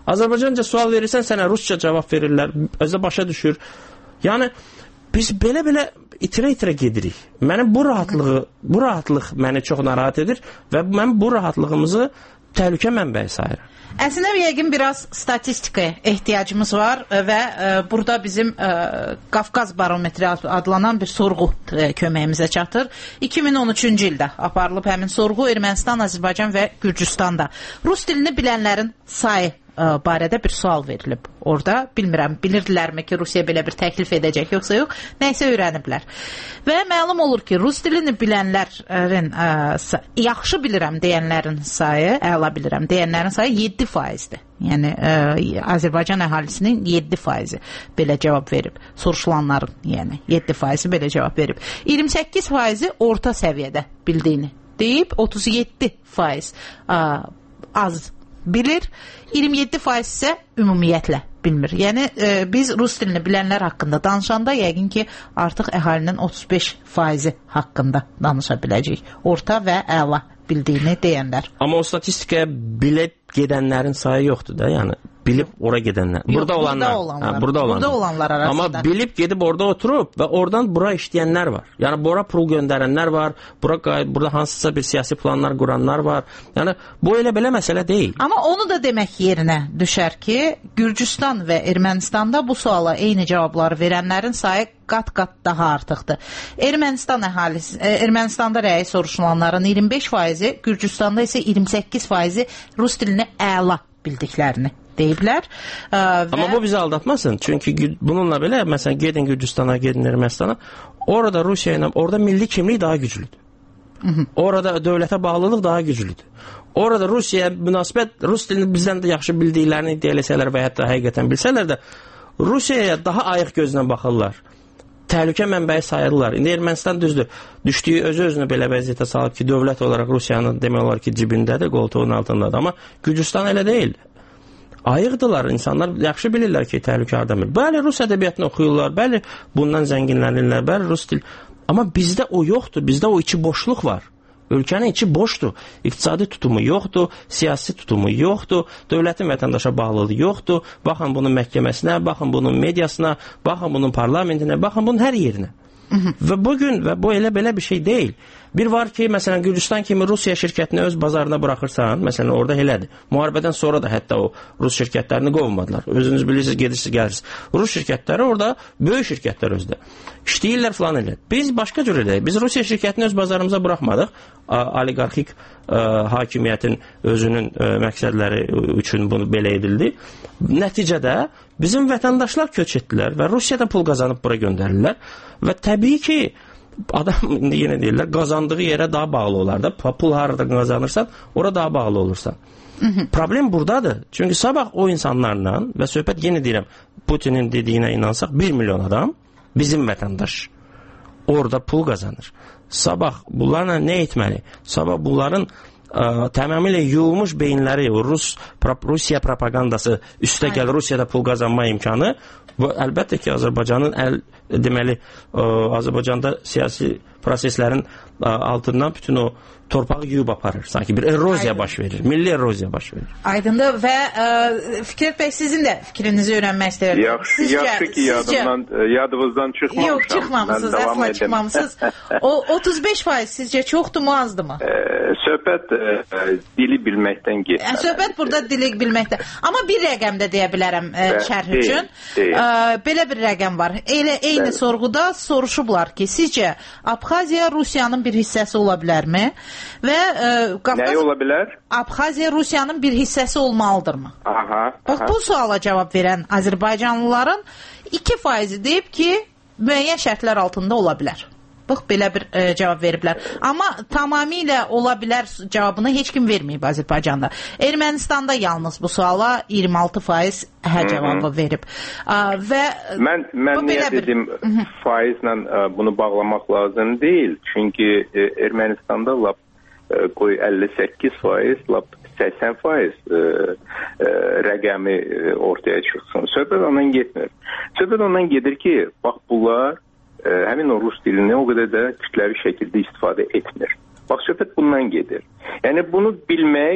Azərbaycanca sual verirsən, sənə rusca cavab verirlər. Özü başa düşür. Yəni biz belə-belə itirə-itirə gedirik. Mənim bu rahatlığı, bu rahatlıq məni çox narahat edir və mən bu rahatlığımızı təhlükə mənbəyi sayıram. Əslində yəqin biraz statistikaya ehtiyacımız var və e, burada bizim e, Qafqaz barometri adlanan bir sorğu e, köməyimizə çatır. iki min on üçüncü ildə aparılıb həmin sorğu Ermənistan, Azərbaycan və Gürcüstanda. Rus dilini bilənlərin sayı ə, barədə bir sual verilib. Orada bilmirəm, bilirdilərmi ki, Rusiya belə bir təklif edəcək, yoxsa yox, nəysə öyrəniblər. Və məlum olur ki, Rus dilini bilənlərin, ə, yaxşı bilirəm deyənlərin sayı, əla bilirəm deyənlərin sayı yeddi faizdir. Yəni ə, Azərbaycan əhalisinin yeddi faizi belə cavab verib. Soruşulanların, yəni yeddi faizi belə cavab verib. iyirmi səkkiz faizi orta səviyyədə bildiyini deyib, otuz yeddi faiz ə, az bilir, iyirmi yeddi faiz isə ümumiyyətlə bilmir. Yəni e, biz rus dilini bilənlər haqqında danışanda yəqin ki, artıq əhalinin otuz beş faizi haqqında danışa biləcəyik. Orta və əla bildiyini deyənlər. Amma o statistikaya bilib gedənlərin sayı yoxdur da, yəni bilib ora gedənlər. Yox, burada olanlar, burada olanlar, hə, burada olanlar. Burada olanlar arasında. Amma bilib gedib orada oturub və oradan bura işləyənlər var. Yəni bura pul göndərənlər var, bura burada hansısa bir siyasi planlar quranlar var. Yəni bu elə belə məsələ deyil. Amma onu da demək yerinə düşər ki, Gürcüstan və Ermənistanda bu suala eyni cavabları verənlərin sayı qat-qat daha artıqdır. Ermənistan əhalisi, Ermənistanda rəyi soruşulanların iyirmi beş faizi, Gürcüstanda isə iyirmi səkkiz faizi rus dilini əla bildiklərini deyiblər. Ə, və... Amma bu bizi aldatmasın. Çünki bununla belə, məsələn, gedin Gürcüstana, gedin Ermənistana, orada Rusiya ilə, orada milli kimlik daha güclüdür. Hı -hı. Orada dövlətə bağlılıq daha güclüdür. Orada Rusiyaya münasibət, Rus dilini bizdən də yaxşı bildiklərini iddia eləsələr və hətta həqiqətən bilsələr də, Rusiyaya daha ayıq gözlə baxırlar. Təhlükə mənbəyi sayırlar. İndi Ermənistan düzdür, düşdüyü özü-özünü belə vəziyyətə salıb ki, dövlət olaraq Rusiyanın demək olar ki, cibindədir, qoltuğun altındadır. Amma Gürcüstan elə deyil. Ayıqdılar, insanlar yaxşı bilirlər ki, təhlükə hardamır. Bəli, Rus ədəbiyyatını oxuyurlar, bəli, bundan zənginlənirlər, bəli, Rus dil. Amma bizdə o yoxdur, bizdə o içi boşluq var. Ölkənin içi boşdur, iqtisadi tutumu yoxdur, siyasi tutumu yoxdur, dövlətin vətəndaşa bağlılığı yoxdur. Baxın bunun məhkəməsinə, baxın bunun mediasına, baxın bunun parlamentinə, baxın bunun hər yerinə. Və bugün, və bu elə belə bir şey deyil. Bir var ki, məsələn, Gürcüstan kimi Rusiya şirkətini öz bazarına buraxırsan, məsələn, orada elədir. Müharibədən sonra da hətta o Rus şirkətlərini qovmadılar. Özünüz bilirsiniz, gedirsiniz, gəlirsiniz. Rus şirkətləri orada, böyük şirkətlər özdə. İşləyirlər falan elə. Biz başqa cür edək. Biz Rusiya şirkətini öz bazarımıza buraxmadıq. Oligarxik ə, hakimiyyətin özünün ə, məqsədləri üçün bunu belə edildi. Nəticədə bizim vətəndaşlar köç etdilər və Rusiyada pul qazanıb bura göndərirlər. Və təbii ki, adam indi yenə deyirlər, qazandığı yerə daha bağlı olar da. Pul harada qazanırsan, ora daha bağlı olursan. Hı -hı. Problem buradadır. Çünki sabah o insanlarla və söhbət yenə deyirəm, Putinin dediyinə inansaq, bir milyon adam bizim vətəndaş orada pul qazanır. Sabah bunlarla nə etməli? Sabah bunların ə, tamamilə yuyulmuş beyinləri, Rus, Rusiya propagandası üstə gəl, Rusiyada pul qazanma imkanı. Bu əlbəttə ki, Azərbaycanın əl, deməli, ə, Azərbaycanda siyasi proseslərin ə, altından bütün o torpağı yuyub aparır. Sanki bir eroziya Aydın. baş verir. Milli eroziya baş verir. Aydındır və ə, Fikret bəy, sizin də fikrinizi öyrənmək istəyirəm. Yaxşı, sizcə, yaxşı ki, yadımdan, sizcə... yadınızdan çıxmamışam. Yox, çıxmamısınız, əsla çıxmamısınız. O otuz beş faiz sizcə çoxdur mu, azdır mı? E, söhbət e, dili bilməkdən getməlidir. Yəni, söhbət burada dili bilməkdən. Amma bir rəqəmdə deyə bilərəm e, şərh üçün. Deyil, deyil. E, belə bir rəqəm var. Elə eyni Bəli. sorğuda soruşublar ki, sizcə Abxaziya Rusiyanın bir hissəsi ola bilərmi? Və e, Qafqaz... Nəyi ola bilər? Abxaziya Rusiyanın bir hissəsi olmalıdırmı? Aha, Bax, aha. bu suala cavab verən Azərbaycanlıların iki faizi deyib ki, müəyyən şərtlər altında ola bilər. Bax, belə bir e, cavab veriblər. Amma tamamilə ola bilər cavabını heç kim verməyib Azərbaycanda. Ermənistanda yalnız bu suala iyirmi altı faiz hə cavabı verib. A, və mən mən niyə bir... dedim faizlə ə, bunu bağlamaq lazım deyil. Çünki ə, Ermənistanda lap ə, qoy əlli səkkiz faiz, lap səksən faiz ə, ə, rəqəmi ə, ortaya çıxsın. Söhbət ondan getmir. Söhbət ondan gedir ki, bax bunlar ə, həmin o rus dilini o qədər də kütləvi şəkildə istifadə etmir. Bax söhbət bundan gedir. Yəni bunu bilmək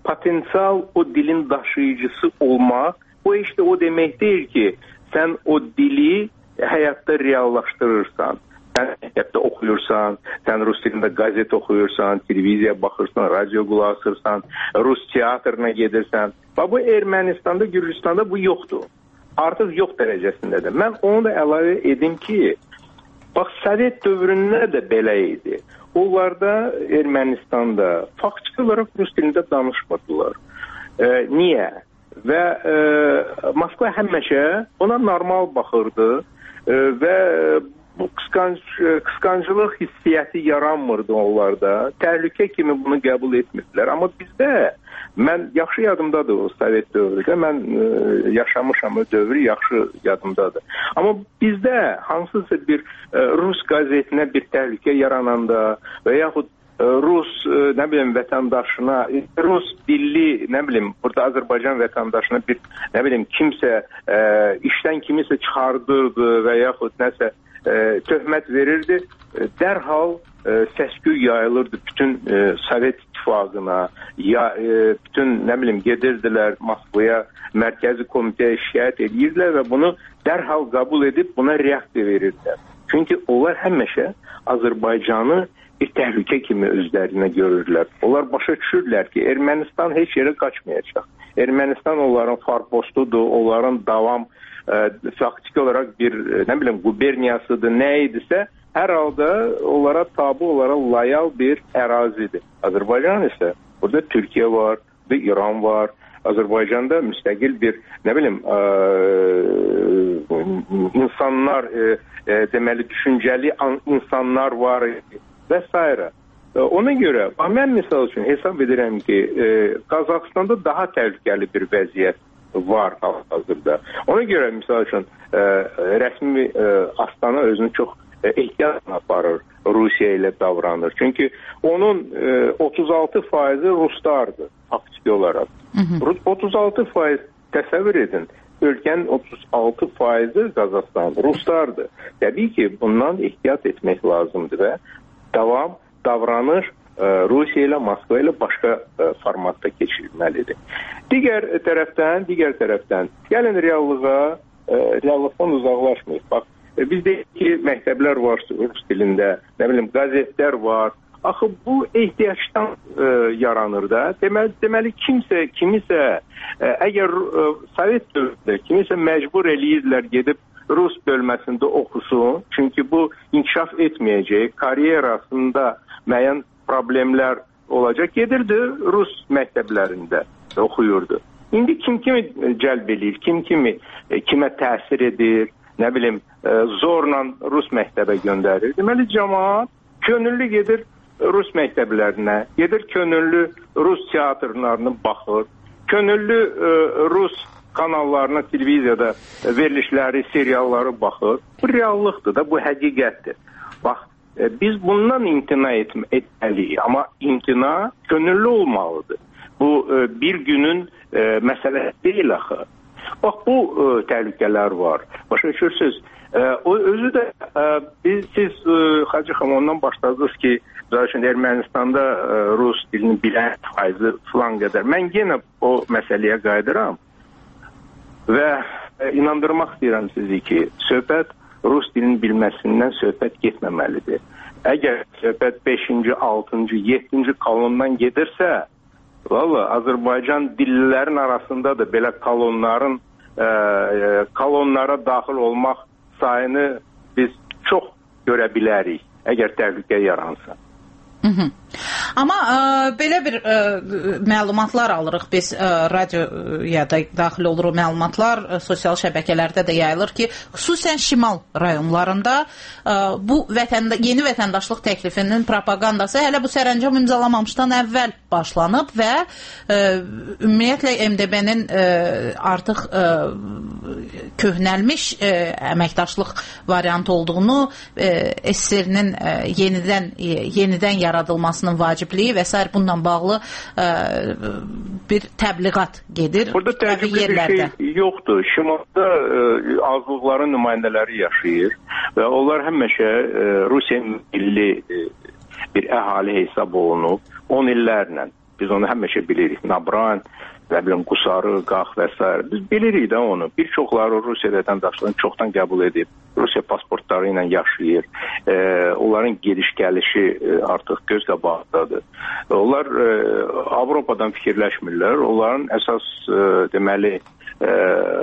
potensial o dilin daşıyıcısı olmaq, bu işte o demək deyil ki, sən o dili həyatda reallaşdırırsan. Sən məktəbdə oxuyursan, sən rus dilində qazet oxuyursan, televiziya baxırsan, radio qulaq asırsan, rus teatrına gedirsən. Bu Ermənistanda, Gürcüstanda bu yoxdur. Artıq yox dərəcəsindədir. Mən onu da əlavə edim ki, bax, Sovet dövründə də belə idi. Onlarda Ermənistanda faktiki olaraq rus dilində danışmadılar. E, niyə? Və e, Moskva həmişə ona normal baxırdı e, və bu qısqanc, qısqancılıq hissiyyəti yaranmırdı onlarda. Təhlükə kimi bunu qəbul etmirdilər. Amma bizdə, mən yaxşı yadımdadır o Sovet dövründə, mən e, yaşamışam o dövrü, yaxşı yadımdadır. Amma bizdə hansısa bir e, rus qazetinə bir təhlükə yarananda və yaxud e, rus, e, nə bilim, vətəndaşına, rus dilli, nə bilim, burada Azərbaycan vətəndaşına bir, nə bilim, kimsə e, işdən kimisə çıxardırdı və yaxud nəsə E, töhmət verirdi, e, dərhal e, səsküy yayılırdı bütün e, Sovet İttifaqına, ya, e, bütün nə bilim gedirdilər Moskvaya, mərkəzi komitəyə şikayət edirdilər və bunu dərhal qəbul edib buna reaksiya verirdilər. Çünki onlar həmişə Azərbaycanı bir təhlükə kimi özlərinə görürlər. Onlar başa düşürlər ki, Ermənistan heç yerə qaçmayacaq. Ermənistan onların farpostudur, onların davam E, faktiki olarak bir, nə bilim, guberniyasıdır, nə idisə, hər halda onlara tabi olaraq layal bir ərazidir. Azərbaycan isə, burada Türkiyə var, burada İran var, Azərbaycanda müstəqil bir, nə bilim, e, insanlar, e, e, deməli, düşüncəli insanlar var və s. Ona görə, mən misal üçün hesab edirəm ki, e, Qazaxstanda daha təhlükəli bir vəziyyət var hazırda. Ona görə, misal üçün, e, rəsmi e, Astana özünü çox e, ehtiyatla aparır, Rusiya ilə davranır. Çünki onun e, otuz altı faizi ruslardır, faktiki olaraq. Hı hı. otuz altı faiz təsəvvür edin, ölkənin otuz altı faizi Qazaxstan, ruslardır. Təbii ki, bundan ehtiyat etmək lazımdır və davam, davranış Rusiya ilə, Moskva ilə başqa formatda keçirilməlidir. Digər tərəfdən, digər tərəfdən, gəlin reallığa, reallıqdan uzaqlaşmayıq. Bax, bizdə ki, məktəblər var rus dilində, nə bilim, qazetlər var. Axı, bu ehtiyacdan e, yaranır da. Deməli, deməli kimsə, kimisə, e, əgər e, Sovet dövründə kimisə məcbur eləyirlər gedib rus bölməsində oxusun, çünki bu inkişaf etməyəcək, karyerasında müəyyən problemlər olacaq, gedirdi rus məktəblərində oxuyurdu. İndi kim kimi cəlb edir, kim kimi kimə təsir edir, nə bilim, zorla rus məktəbə göndərir. Deməli, cəmaat könüllü gedir rus məktəblərinə, gedir könüllü rus teatrlarına baxır, könüllü rus kanallarına, televiziyada verilişləri, serialları baxır. Bu reallıqdır da, bu həqiqətdir. Bax, biz bundan imtina etməliyik, amma imtina könüllü olmalıdır. Bu bir günün e, məsələsi deyil axı. Bax, bu e, təhlükələr var. Başa düşürsünüz, e, o özü də e, biz, siz e, Hacı xanım ondan başladınız ki, zaten Ermənistanda e, rus dilini bilən faizi filan qədər. Mən yenə o məsələyə qayıdıram və e, inandırmaq istəyirəm sizi ki, söhbət rus dilini bilməsindən söhbət getməməlidir. Əgər söhbət beşinci, altıncı, yeddinci kolondan gedirsə, valla Azərbaycan dillilərin arasında da belə kolonların e, e, kolonlara daxil olmaq sayını biz çox görə bilərik, əgər təhlükə yaransa. Hı -hı. Amma ə, belə bir ə, məlumatlar alırıq biz, ə, radioya da daxil oluruq məlumatlar, ə, sosial şəbəkələrdə də yayılır ki, xüsusən şimal rayonlarında ə, bu vətəndə, yeni vətəndaşlıq təklifinin propagandası hələ bu sərəncam imzalamamışdan əvvəl başlanıb və ə, ümumiyyətlə M D B-nin ə, artıq ə, köhnəlmiş ə, əməkdaşlıq variantı olduğunu, ə, S S R-nin ə, yenidən, ə, yenidən yaradılmasının vacibliyi və s. bununla bağlı ə, bir təbliğat gedir. Burada təbii bir şey yoxdur. Şimalda ə, azlıqların nümayəndələri yaşayır və onlar həmişə ə, Rusiya milli ə, bir əhali hesab olunub on illərlə. Biz onu həmişə bilirik. Nabran, nə bilim, Qusarı, Qax və s. Biz bilirik də onu. Bir çoxları Rusiya vətəndaşlığını çoxdan qəbul edib. Rusiya pasportları ilə yaşayır. E, onların gediş-gəlişi e, artıq göz qabağındadır. Onlar e, Avropadan fikirləşmirlər. Onların əsas e, deməli e,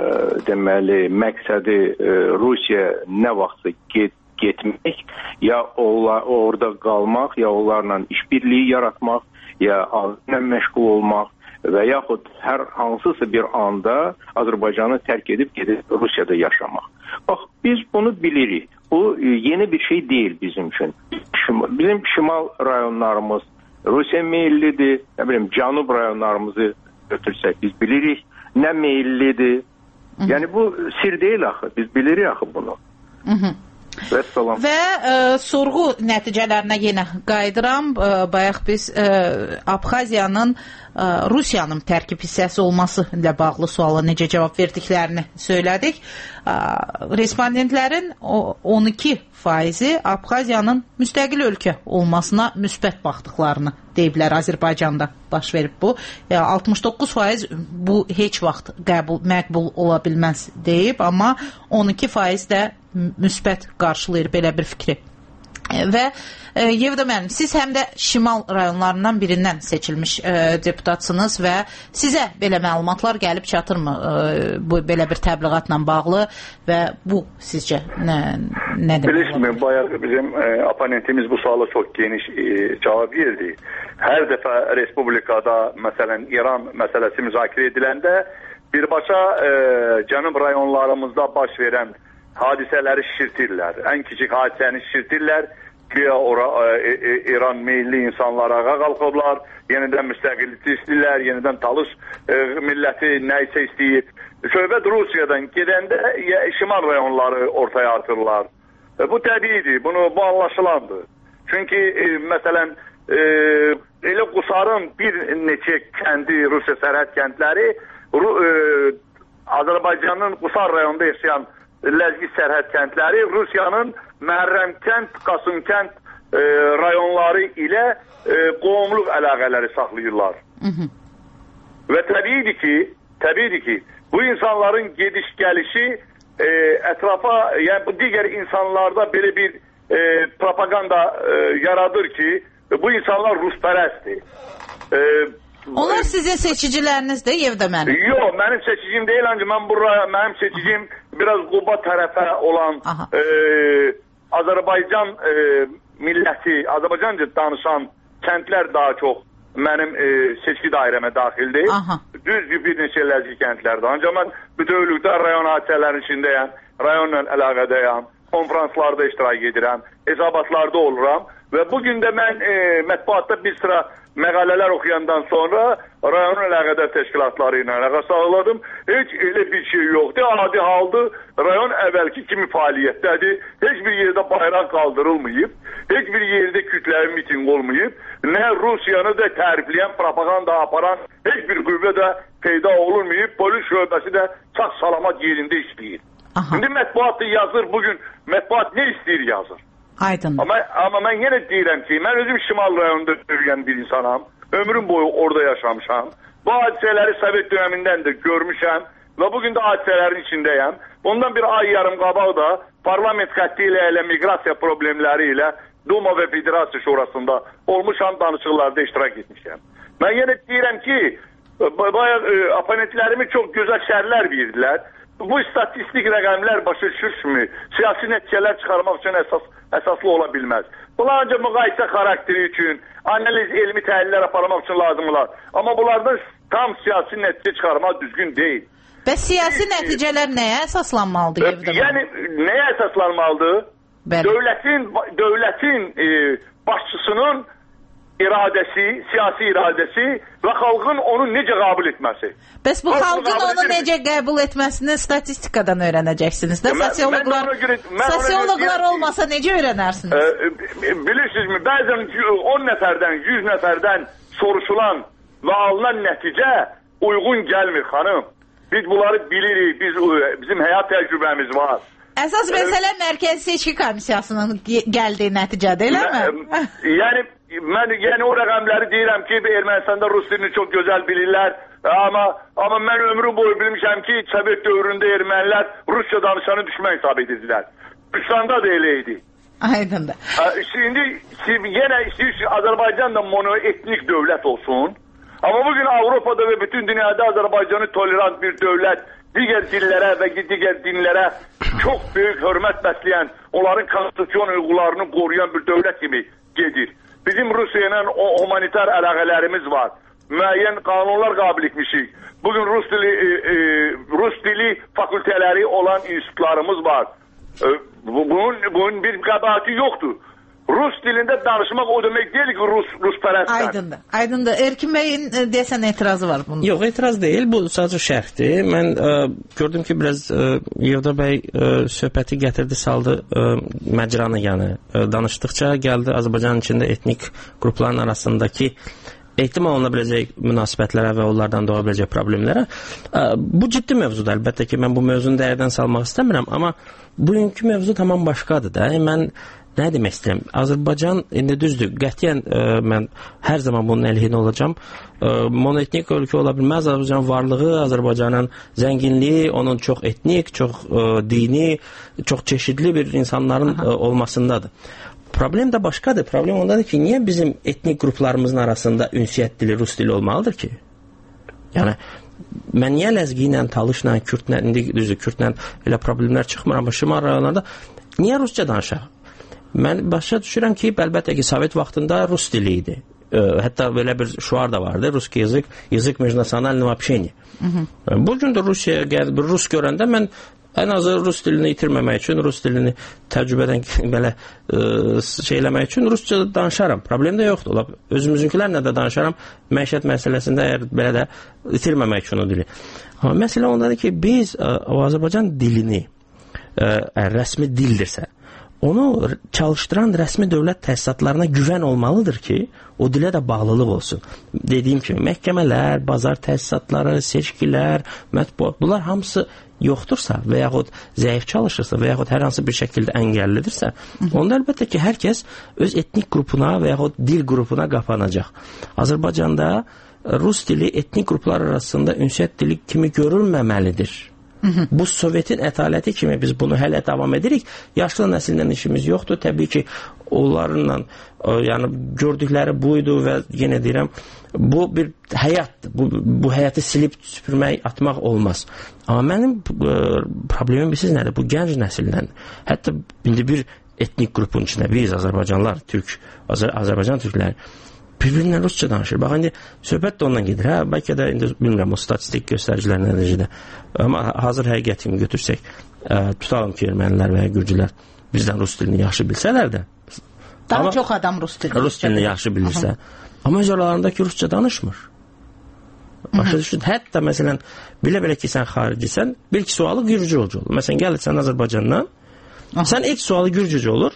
deməli məqsədi e, Rusiya nə vaxtsa get getmək, ya ola, orada qalmaq, ya onlarla işbirliyi yaratmaq, ya azlə məşğul olmaq və yaxud hər hansısa bir anda Azərbaycanı tərk edib gedib Rusiyada yaşamaq. Bax, biz bunu bilirik. Bu yeni bir şey deyil bizim üçün. Bizim şimal rayonlarımız Rusiya meyillidir. Nə bilim, cənub rayonlarımızı götürsək biz bilirik nə meyillidir. Yəni bu sir deyil axı. Biz bilirik axı bunu. Hı hı. Və, və e, sorğu nəticələrinə yenə qayıdıram. E, bayaq biz e, Abxaziyanın e, Rusiyanın tərkib hissəsi olması ilə bağlı suala necə cavab verdiklərini söylədik. E, respondentlərin on iki faizi Abxaziyanın müstəqil ölkə olmasına müsbət baxdıqlarını deyiblər. Azərbaycanda baş verib bu. E, altmış doqquz faiz bu heç vaxt qəbul, məqbul ola bilməz deyib, amma on iki faiz də müsbət qarşılayır belə bir fikri. E, və e, Yevda müəllim, siz həm də şimal rayonlarından birindən seçilmiş e, deputatsınız və sizə belə məlumatlar gəlib çatırmı e, bu belə bir təbliğatla bağlı və bu sizcə nə, nə demək? Bilirsiniz, bayaq bizim e, oponentimiz bu suala çox geniş e, cavab verdi. Hər dəfə Respublikada məsələn İran məsələsi müzakirə ediləndə birbaşa e, cənub rayonlarımızda baş verən hadisələri şişirtirlər. Ən kiçik hadisəni şişirtirlər. Güya ora e, e, İran meyilli insanlar ayağa qalxıblar, yenidən müstəqillik istəyirlər, yenidən talış e, milləti nə isə istəyir. Söhbət Rusiyadan gedəndə ya, şimal rayonları ortaya atırlar. E, bu təbiidir, bunu bu anlaşılandır. Çünki e, məsələn e, elə Qusarın bir neçə kəndi, Rusiya sərhəd kəndləri Ru, e, Azərbaycanın Qusar rayonunda yaşayan Ləzgi sərhəd kəndləri Rusiyanın Məhərrəm kənd, Qasım kənd e, rayonları ilə e, qohumluq əlaqələri saxlayırlar. Hı -hı. Və təbiidir ki, təbiidir ki, bu insanların gediş-gəlişi e, ətrafa, yəni bu digər insanlarda belə bir e, propaganda e, yaradır ki, bu insanlar Ruspərəstdir. E, Onlar sizin seçicilərinizdir, Yevda mənim? Yox, mənim seçicim deyil, ancaq mən buraya, mənim seçicim biraz Quba tərəfə olan e, Azərbaycan e, milləti, Azərbaycanca danışan kəndlər daha çox mənim e, seçki dairəmə daxildir. Aha. Düzdür, bir neçə ləzgi kəndlərdir. Ancaq mən bütövlükdə rayon hadisələrin içindəyəm, rayonla əlaqədəyəm, konferanslarda iştirak edirəm, hesabatlarda oluram və bugün də mən e, mətbuatda bir sıra məqalələr oxuyandan sonra rayon əlaqədar təşkilatları ilə əlaqə sağladım. Heç elə bir şey yoxdur. Adi haldır. Rayon əvvəlki kimi fəaliyyətdədir. Heç bir yerdə bayraq qaldırılmayıb. Heç bir yerdə kütləvi miting olmayıb. Nə Rusiyanı da tərifləyən, propaganda aparan heç bir qüvvə də peyda olunmayıb. Polis şöbəsi də çox salamat yerində işləyir. Aha. İndi mətbuat yazır. Bugün mətbuat nə istəyir yazır. Aydın. Amma, amma mən yenə deyirəm ki, mən özüm Şimal rayonunda böyüyən bir insanam. Ömrüm boyu orada yaşamışam. Bu hadisələri Sovet dönəmindən də görmüşəm və bugün də hadisələrin içindəyəm. Bundan bir ay yarım qabaq da parlament xətti ilə, ilə miqrasiya problemləri ilə Duma və Federasiya Şurasında olmuşam, danışıqlarda iştirak etmişəm. Mən yenə deyirəm ki, bayaq oponentlərimi çox gözəl şərhlər verdilər. Bu statistik rəqəmlər başa düşürmü? Siyasi nəticələr çıxarmaq üçün əsas əsaslı ola bilməz. Bunlar ancaq müqayisə xarakteri üçün, analiz, elmi təhlillər aparmaq üçün lazımlar. Amma bunlardan tam siyasi nəticə çıxarmaq düzgün deyil. Bəs siyasi nəticələr nəyə əsaslanmalıdır? Evdə yəni nəyə əsaslanmalıdır? Bəli. Dövlətin, dövlətin e, başçısının iradəsi, siyasi iradəsi və xalqın onu necə qəbul etməsi. Bəs bu xalqın onu necə qəbul etməsini statistikadan öyrənəcəksiniz də. Sosiologlar, sosiologlar olmasa necə öyrənərsiniz? E, bilirsinizmi, bəzən on nəfərdən, yüz nəfərdən soruşulan və alınan nəticə uyğun gəlmir xanım. Biz bunları bilirik, biz, bizim həyat təcrübəmiz var. Əsas məsələ Mərkəzi Seçki Komissiyasının gəldiyi nəticədir, eləmi? Yəni mən yəni o rəqəmləri deyirəm ki, Ermənistanda rus dilini çox gözəl bilirlər. Amma amma mən ömrüm boyu bilmişəm ki, Sovet dövründə ermənilər rusca danışanı düşmən hesab edirdilər. Gürcüstanda da elə idi. Aydındır. Şimdi yenə istəyir Azərbaycan da monoetnik dövlət olsun. Amma bugün Avropada və bütün dünyada Azərbaycanı tolerant bir dövlət, digər dillərə və digər dinlərə çox böyük hörmət bəsləyən, onların konstitusiyon hüquqlarını qoruyan bir dövlət kimi gedir. Bizim Rusiya ilə o humanitar əlaqələrimiz var. Müəyyən qanunlar qəbul etmişik. Bugün Rus dili, e, e, Rus dili fakültələri olan institutlarımız var. E, bunun, bunun bir qəbahəti yoxdur. Rus dilində danışmaq o demək deyil ki, Rus Ruspərəstlər. Aydındır. Aydındır. Erkin bəyin deyəsən etirazı var bunun. Yox, etiraz deyil. Bu sadəcə şərhdir. Mən ə, gördüm ki, biraz ə, Yevda bəy ə, söhbəti gətirdi, saldı ə, məcranı yəni. Ə, danışdıqca gəldi Azərbaycanın içində etnik qrupların arasındakı ehtimal oluna biləcək münasibətlərə və onlardan doğa biləcək problemlərə. Ə, bu ciddi mövzudur. Əlbəttə ki, mən bu mövzunu dəyərdən salmaq istəmirəm, amma bugünkü mövzu tamam başqadır da. Mən nə demək istəyirəm? Azərbaycan indi düzdür. Qətiyyən ə, mən hər zaman bunun əleyhinə olacağam. Ə, monoetnik ölkə ola bilməz. Azərbaycanın varlığı, Azərbaycanın zənginliyi, onun çox etnik, çox ə, dini, çox çeşidli bir insanların ə, olmasındadır. Problem də başqadır. Problem ondadır ki, niyə bizim etnik qruplarımızın arasında ünsiyyət dili, rus dili olmalıdır ki? Yəni mən niyə ləzgi ilə, talışla, kürdlə, indi düzdür, kürdlə elə problemlər çıxmır, amma şimal rayonlarda niyə rusca danışaq? Mən başa düşürəm ki, əlbəttə ki, Sovet vaxtında rus dili idi. E, hətta belə bir şuar da vardı. Ruski yazık, yazık межнационального общения. Bu gün də Rusiyaya gəldi, bir rus görəndə mən ən azı rus dilini itirməmək üçün, rus dilini təcrübədən belə e, şey eləmək üçün rusca danışaram. Problem də yoxdur. Ola, özümüzünkilərlə də danışaram. Məişət məsələsində əgər belə də itirməmək üçün o dili. Amma məsələ ondadır ki, biz e, o Azərbaycan dilini e, rəsmi dildirsə, onu çalışdıran rəsmi dövlət təsisatlarına güvən olmalıdır ki, o dilə də bağlılıq olsun. Dediyim kimi, məhkəmələr, bazar təsisatları, seçkilər, mətbuat, bunlar hamısı yoxdursa və yaxud zəif çalışırsa və yaxud hər hansı bir şəkildə əngəllidirsə, onda əlbəttə ki, hər kəs öz etnik qrupuna və yaxud dil qrupuna qapanacaq. Azərbaycanda rus dili etnik qruplar arasında ünsiyyət dili kimi görülməməlidir. Bu Sovetin ətaləti kimi biz bunu hələ davam edirik. Yaşlı nəsillə işimiz yoxdur. Təbii ki, onlarla yəni gördükləri buydu və yenə deyirəm, bu bir həyatdır. Bu, bu həyatı silib süpürmək, atmaq olmaz. Amma mənim ə, problemim bilirsiniz nədir? Bu gənc nəsillə. Hətta indi bir etnik qrupun içində biz Azərbaycanlılar, Türk, Azər Azərbaycan türkləri bir-birinlə rusca danışır. Bax, indi söhbət də ondan gedir. Hə, bəlkə də indi bilmirəm o statistik göstəricilər nəticədə. Amma hazır həqiqətini götürsək, ə, tutalım ki, ermənilər və ya gürcülər bizdən rus dilini yaxşı bilsələr də. Daha amma, çox adam rus dilini, rus dilini yaxşı bilirsə. Amma öz aralarındakı rusca danışmır. Başa düşün. Hətta məsələn, bilə-bilə ki, sən xaricisən, bil ki, sualı gürcü olacaq. Məsələn, gəlirsən Azərbaycandan, sən ilk sualı gürcücə olur.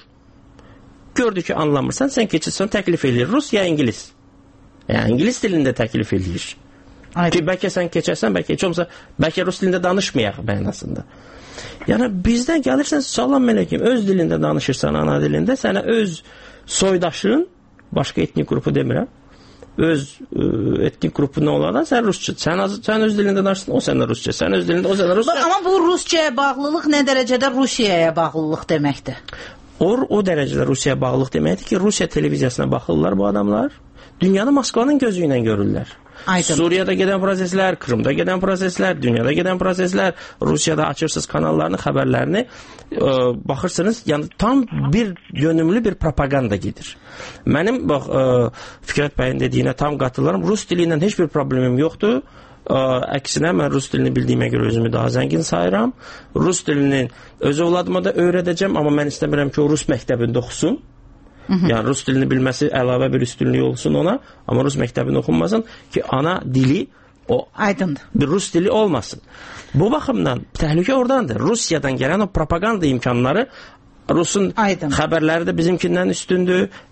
Gördü ki, anlamırsan, sən keçirsən, təklif edir rus ya İngilis. Yəni, İngilis dilində təklif edir. Ki, bəlkə sən keçərsən, bəlkə heç olmasa, bəlkə rus dilində danışmayaq mənasında. Yəni, bizdən gəlirsən, salam mələkim, öz dilində danışırsan, ana dilində, sənə öz soydaşın, başqa etnik qrupu demirəm, öz ə, etnik qrupu nə olanda sən rusça, sən, sən öz dilində danışsın, o sənə rusça, sən öz dilində, o sənə rusça. Amma bu ruscaya bağlılıq nə dərəcədə Rusiyaya bağlılıq deməkdir? O, o dərəcədə Rusiyaya bağlılıq deməkdir ki, Rusiya televiziyasına baxırlar bu adamlar, dünyanı Moskvanın gözü ilə görürlər. Aydın. Suriyada gedən proseslər, Krımda gedən proseslər, dünyada gedən proseslər, Rusiyada açırsınız kanallarını, xəbərlərini, ə, baxırsınız, yəni tam bir yönümlü bir propaganda gedir. Mənim bax, ə, Fikrət bəyin dediyinə tam qatılıram, rus dili ilə heç bir problemim yoxdur. Ə, əksinə, mən rus dilini bildiyimə görə özümü daha zəngin sayıram. Rus dilini öz övladıma da öyrədəcəm, amma mən istəmirəm ki, o rus məktəbində oxusun. Hı -hı. Yəni, rus dilini bilməsi əlavə bir üstünlük olsun ona, amma rus məktəbində oxunmasın ki, ana dili o aydındır. Bir rus dili olmasın. Bu baxımdan təhlükə oradandır. Rusiyadan gələn o propaganda imkanları Rusun Aydın. xəbərləri də bizimkindən üstündür,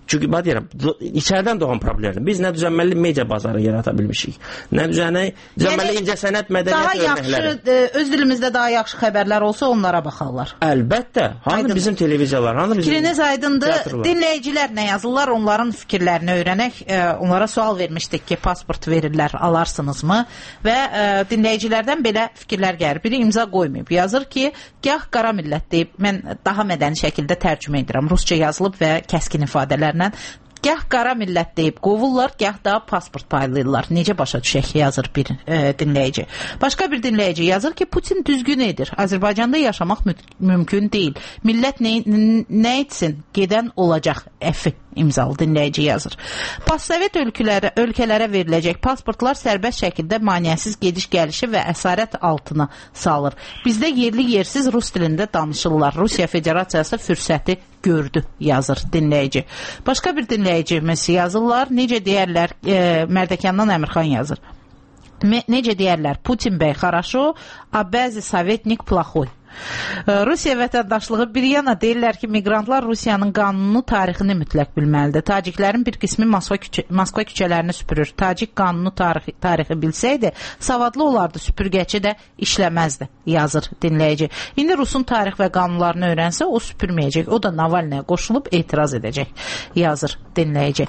Çünki bax deyirəm, içəridən doğan problemdir. Biz nə düzənməli media bazarı yarata bilmişik, nə düzənməli düzənməli yəni, incəsənət mədəniyyət örnəkləri. Daha yaxşı, öz dilimizdə daha yaxşı xəbərlər olsa onlara baxarlar. Əlbəttə. Hanı bizim televiziyalar, hanı bizim Fikriniz aydındır. Dinləyicilər nə yazırlar, onların fikirlərini öyrənək. E, onlara sual vermişdik ki, pasport verirlər, alarsınızmı? Və e, dinləyicilərdən belə fikirlər gəlir. Biri imza qoymayıb. Yazır ki, gah qara millət deyib, mən daha mədəni şəkildə tərcümə edirəm. Rusça yazılıb və kəskin ifadələrlə. Gah qara millət deyib qovurlar, gah da pasport paylayırlar. Necə başa düşək, yazır bir e, dinləyici. Başqa bir dinləyici yazır ki, Putin düzgün edir. Azərbaycanda yaşamaq mü mümkün deyil. Millət nə, nə etsin? Gedən olacaq. Əfi imzalı dinləyici yazır. Postsovet ölkələrə, ölkələrə veriləcək pasportlar sərbəst şəkildə maneəsiz gediş-gəlişi və əsarət altına salır. Bizdə yerli yersiz rus dilində danışırlar. Rusiya Federasiyası fürsəti gördü, yazır dinləyici. Başqa bir dinləyicimiz yazırlar. Necə deyərlər, e, Mərdəkandan Əmirxan yazır. Me necə deyərlər, Putin bəy xaraşo, a bəzi sovetnik plaxoy. Rusiya vətəndaşlığı bir yana deyirlər ki, miqrantlar Rusiyanın qanunu, tarixini mütləq bilməlidir. Taciklərin bir qismi Moskva, küçə, Moskva küçələrini süpürür. Tacik qanunu, tarixi, tarixi bilsəydi, savadlı olardı, süpürgəçi də işləməzdi, yazır dinləyici. İndi Rusun tarix və qanunlarını öyrənsə, o süpürməyəcək. O da Navalnyaya qoşulub etiraz edəcək, yazır dinləyici.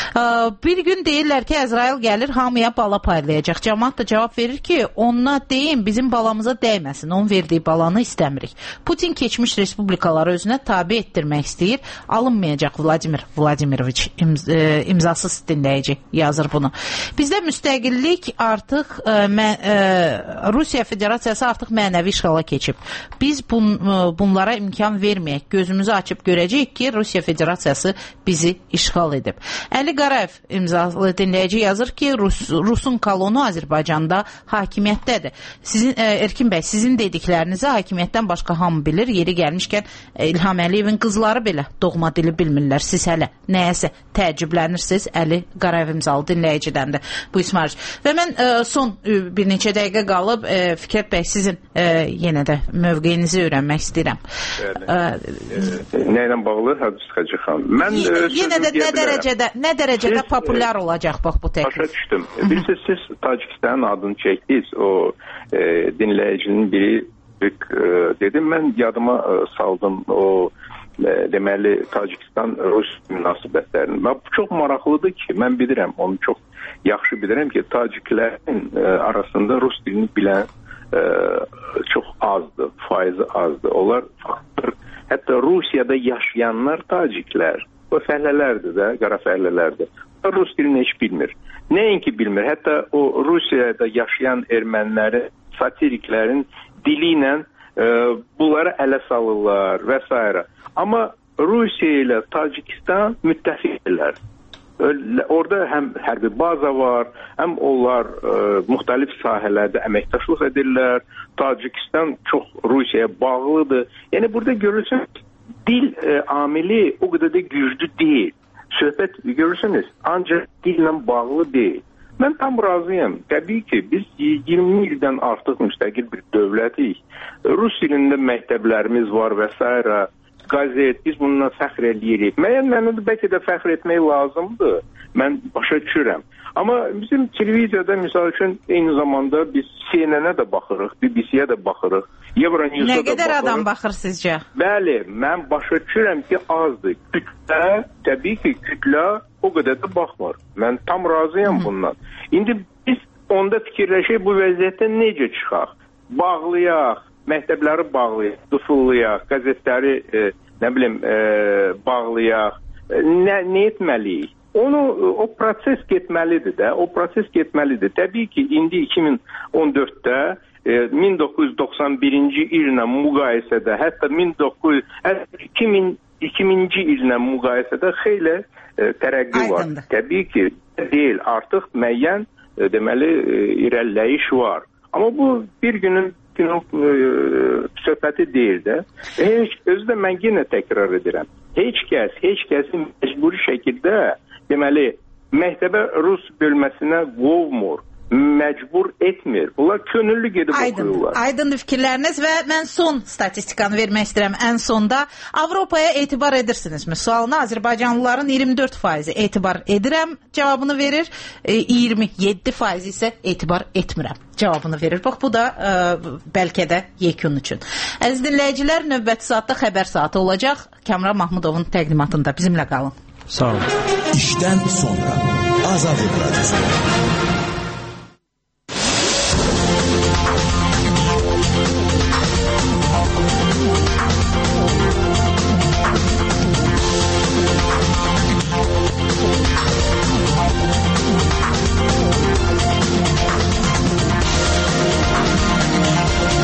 Bir gün deyirlər ki, Əzrail gəlir, hamıya bala paylayacaq. Cəmaat da cavab verir ki, ona deyin, bizim balamıza dəyməsin. Onun verdiyi balanı istəmirik. Putin keçmiş respublikaları özünə tabi etdirmək istəyir. Alınmayacaq Vladimir Vladimiroviç imz e, imzasız dinləyici yazır bunu. Bizdə müstəqillik artıq e, mə, e, Rusiya Federasiyası artıq mənəvi işğala keçib. Biz bun, e, bunlara imkan verməyək. Gözümüzü açıb görəcəyik ki, Rusiya Federasiyası bizi işğal edib. Əli Qarayev imzalı dinləyici yazır ki, Rus, Rusun kolonu Azərbaycanda hakimiyyətdədir. Sizin e, Erkin bəy, sizin dediklərinizi hakimiyyətdən başqa hamı bilir. Yeri gəlmişkən İlham Əliyevin qızları belə doğma dili bilmirlər. Siz hələ nəyəsə təəccüblənirsiniz. Əli Qarayev imzalı dinləyicidən də bu İsmail. Və mən e, son e, bir neçə dəqiqə qalıb e, Fikrət bəy, sizin e, yenə də mövqeyinizi öyrənmək istəyirəm. E, e, nə ilə bağlı Hədis Xacı xanım? Mən yenə, yenə də nə dərəcədə, nə dərəcədə siz, populyar e, olacaq bax bu təklif? Başa düşdüm. Bilirsiniz, siz Tacikistanın adını çəkdiniz. O e, dinləyicinin biri dedim, mən yadıma saldım o deməli Tacikistan-Rus münasibətlərini. Və bu çox maraqlıdır ki, mən bilirəm, onu çox yaxşı bilirəm ki, Taciklərin arasında Rus dilini bilən çox azdır, faizi azdır. Onlar hətta Rusiyada yaşayanlar Taciklər, o fəhlələrdir də, qara fəhlələrdir. Rus dilini heç bilmir. Nəinki bilmir, hətta o Rusiyada yaşayan ermənilərin, satiriklərin dili ilə e, bunları ələ salırlar və s. Amma Rusiya ilə Tacikistan müttəfiqdirlər. Orada həm hərbi baza var, həm onlar e, müxtəlif sahələrdə əməkdaşlıq edirlər. Tacikistan çox Rusiyaya bağlıdır. Yəni burada görürsünüz, dil e, amili o qədər də güclü deyil. Söhbət görürsünüz, ancaq dillə bağlı deyil. Mən tam razıyam. Təbii ki, biz iyirmi ildən artıq müstəqil bir dövlətik. Rus dilində məktəblərimiz var və s. Qazet, biz bununla fəxr edirik. Müəyyən mənada bəlkə də fəxr etmək lazımdır. Mən başa düşürəm. Amma bizim televiziyada misal üçün eyni zamanda biz C N N-ə də baxırıq, B B C-yə də baxırıq, Euronews-a da baxırıq. Nə qədər adam baxır sizcə? Bəli, mən başa düşürəm ki, azdır. Kütlə, təbii ki, kütlə o qədər də baxmır. Mən tam razıyam bundan. İndi biz onda fikirləşək, bu vəziyyətdən necə çıxaq? Bağlayaq, məktəbləri bağlayaq, dufullayaq, qəzetləri, e, nə bilim, e, bağlayaq. Nə, nə etməliyik? Onu, o proses getməlidir də, o proses getməlidir. Təbii ki, indi iki min on dörddə e, min doqquz yüz doxsan birinci illə müqayisədə, hətta iki minci illə müqayisədə xeyli e, tərəqqi var. Aydındır. Təbii ki, deyil, artıq müəyyən e, deməli e, irəliləyiş var. Amma bu bir günün günün e, söhbəti deyil də. Heç, özü də mən yenə təkrar edirəm. Heç kəs, heç kəsin məcburi şəkildə deməli, məktəbə Rus bölməsinə qovmur. məcbur etmir. Bunlar könüllü gedib Aydın, oxuyurlar. Aydındır fikirləriniz və mən son statistikanı vermək istəyirəm. Ən sonda Avropaya etibar edirsinizmi? Sualına Azərbaycanlıların iyirmi dörd faizi etibar edirəm cavabını verir. E, iyirmi yeddi faizi isə etibar etmirəm cavabını verir. Bax, bu da e, bəlkə də yekun üçün. Əziz dinləyicilər, növbəti saatda xəbər saatı olacaq. Kamran Mahmudovun təqdimatında bizimlə qalın. Sağ olun. İşdən sonra Azad Radyosu.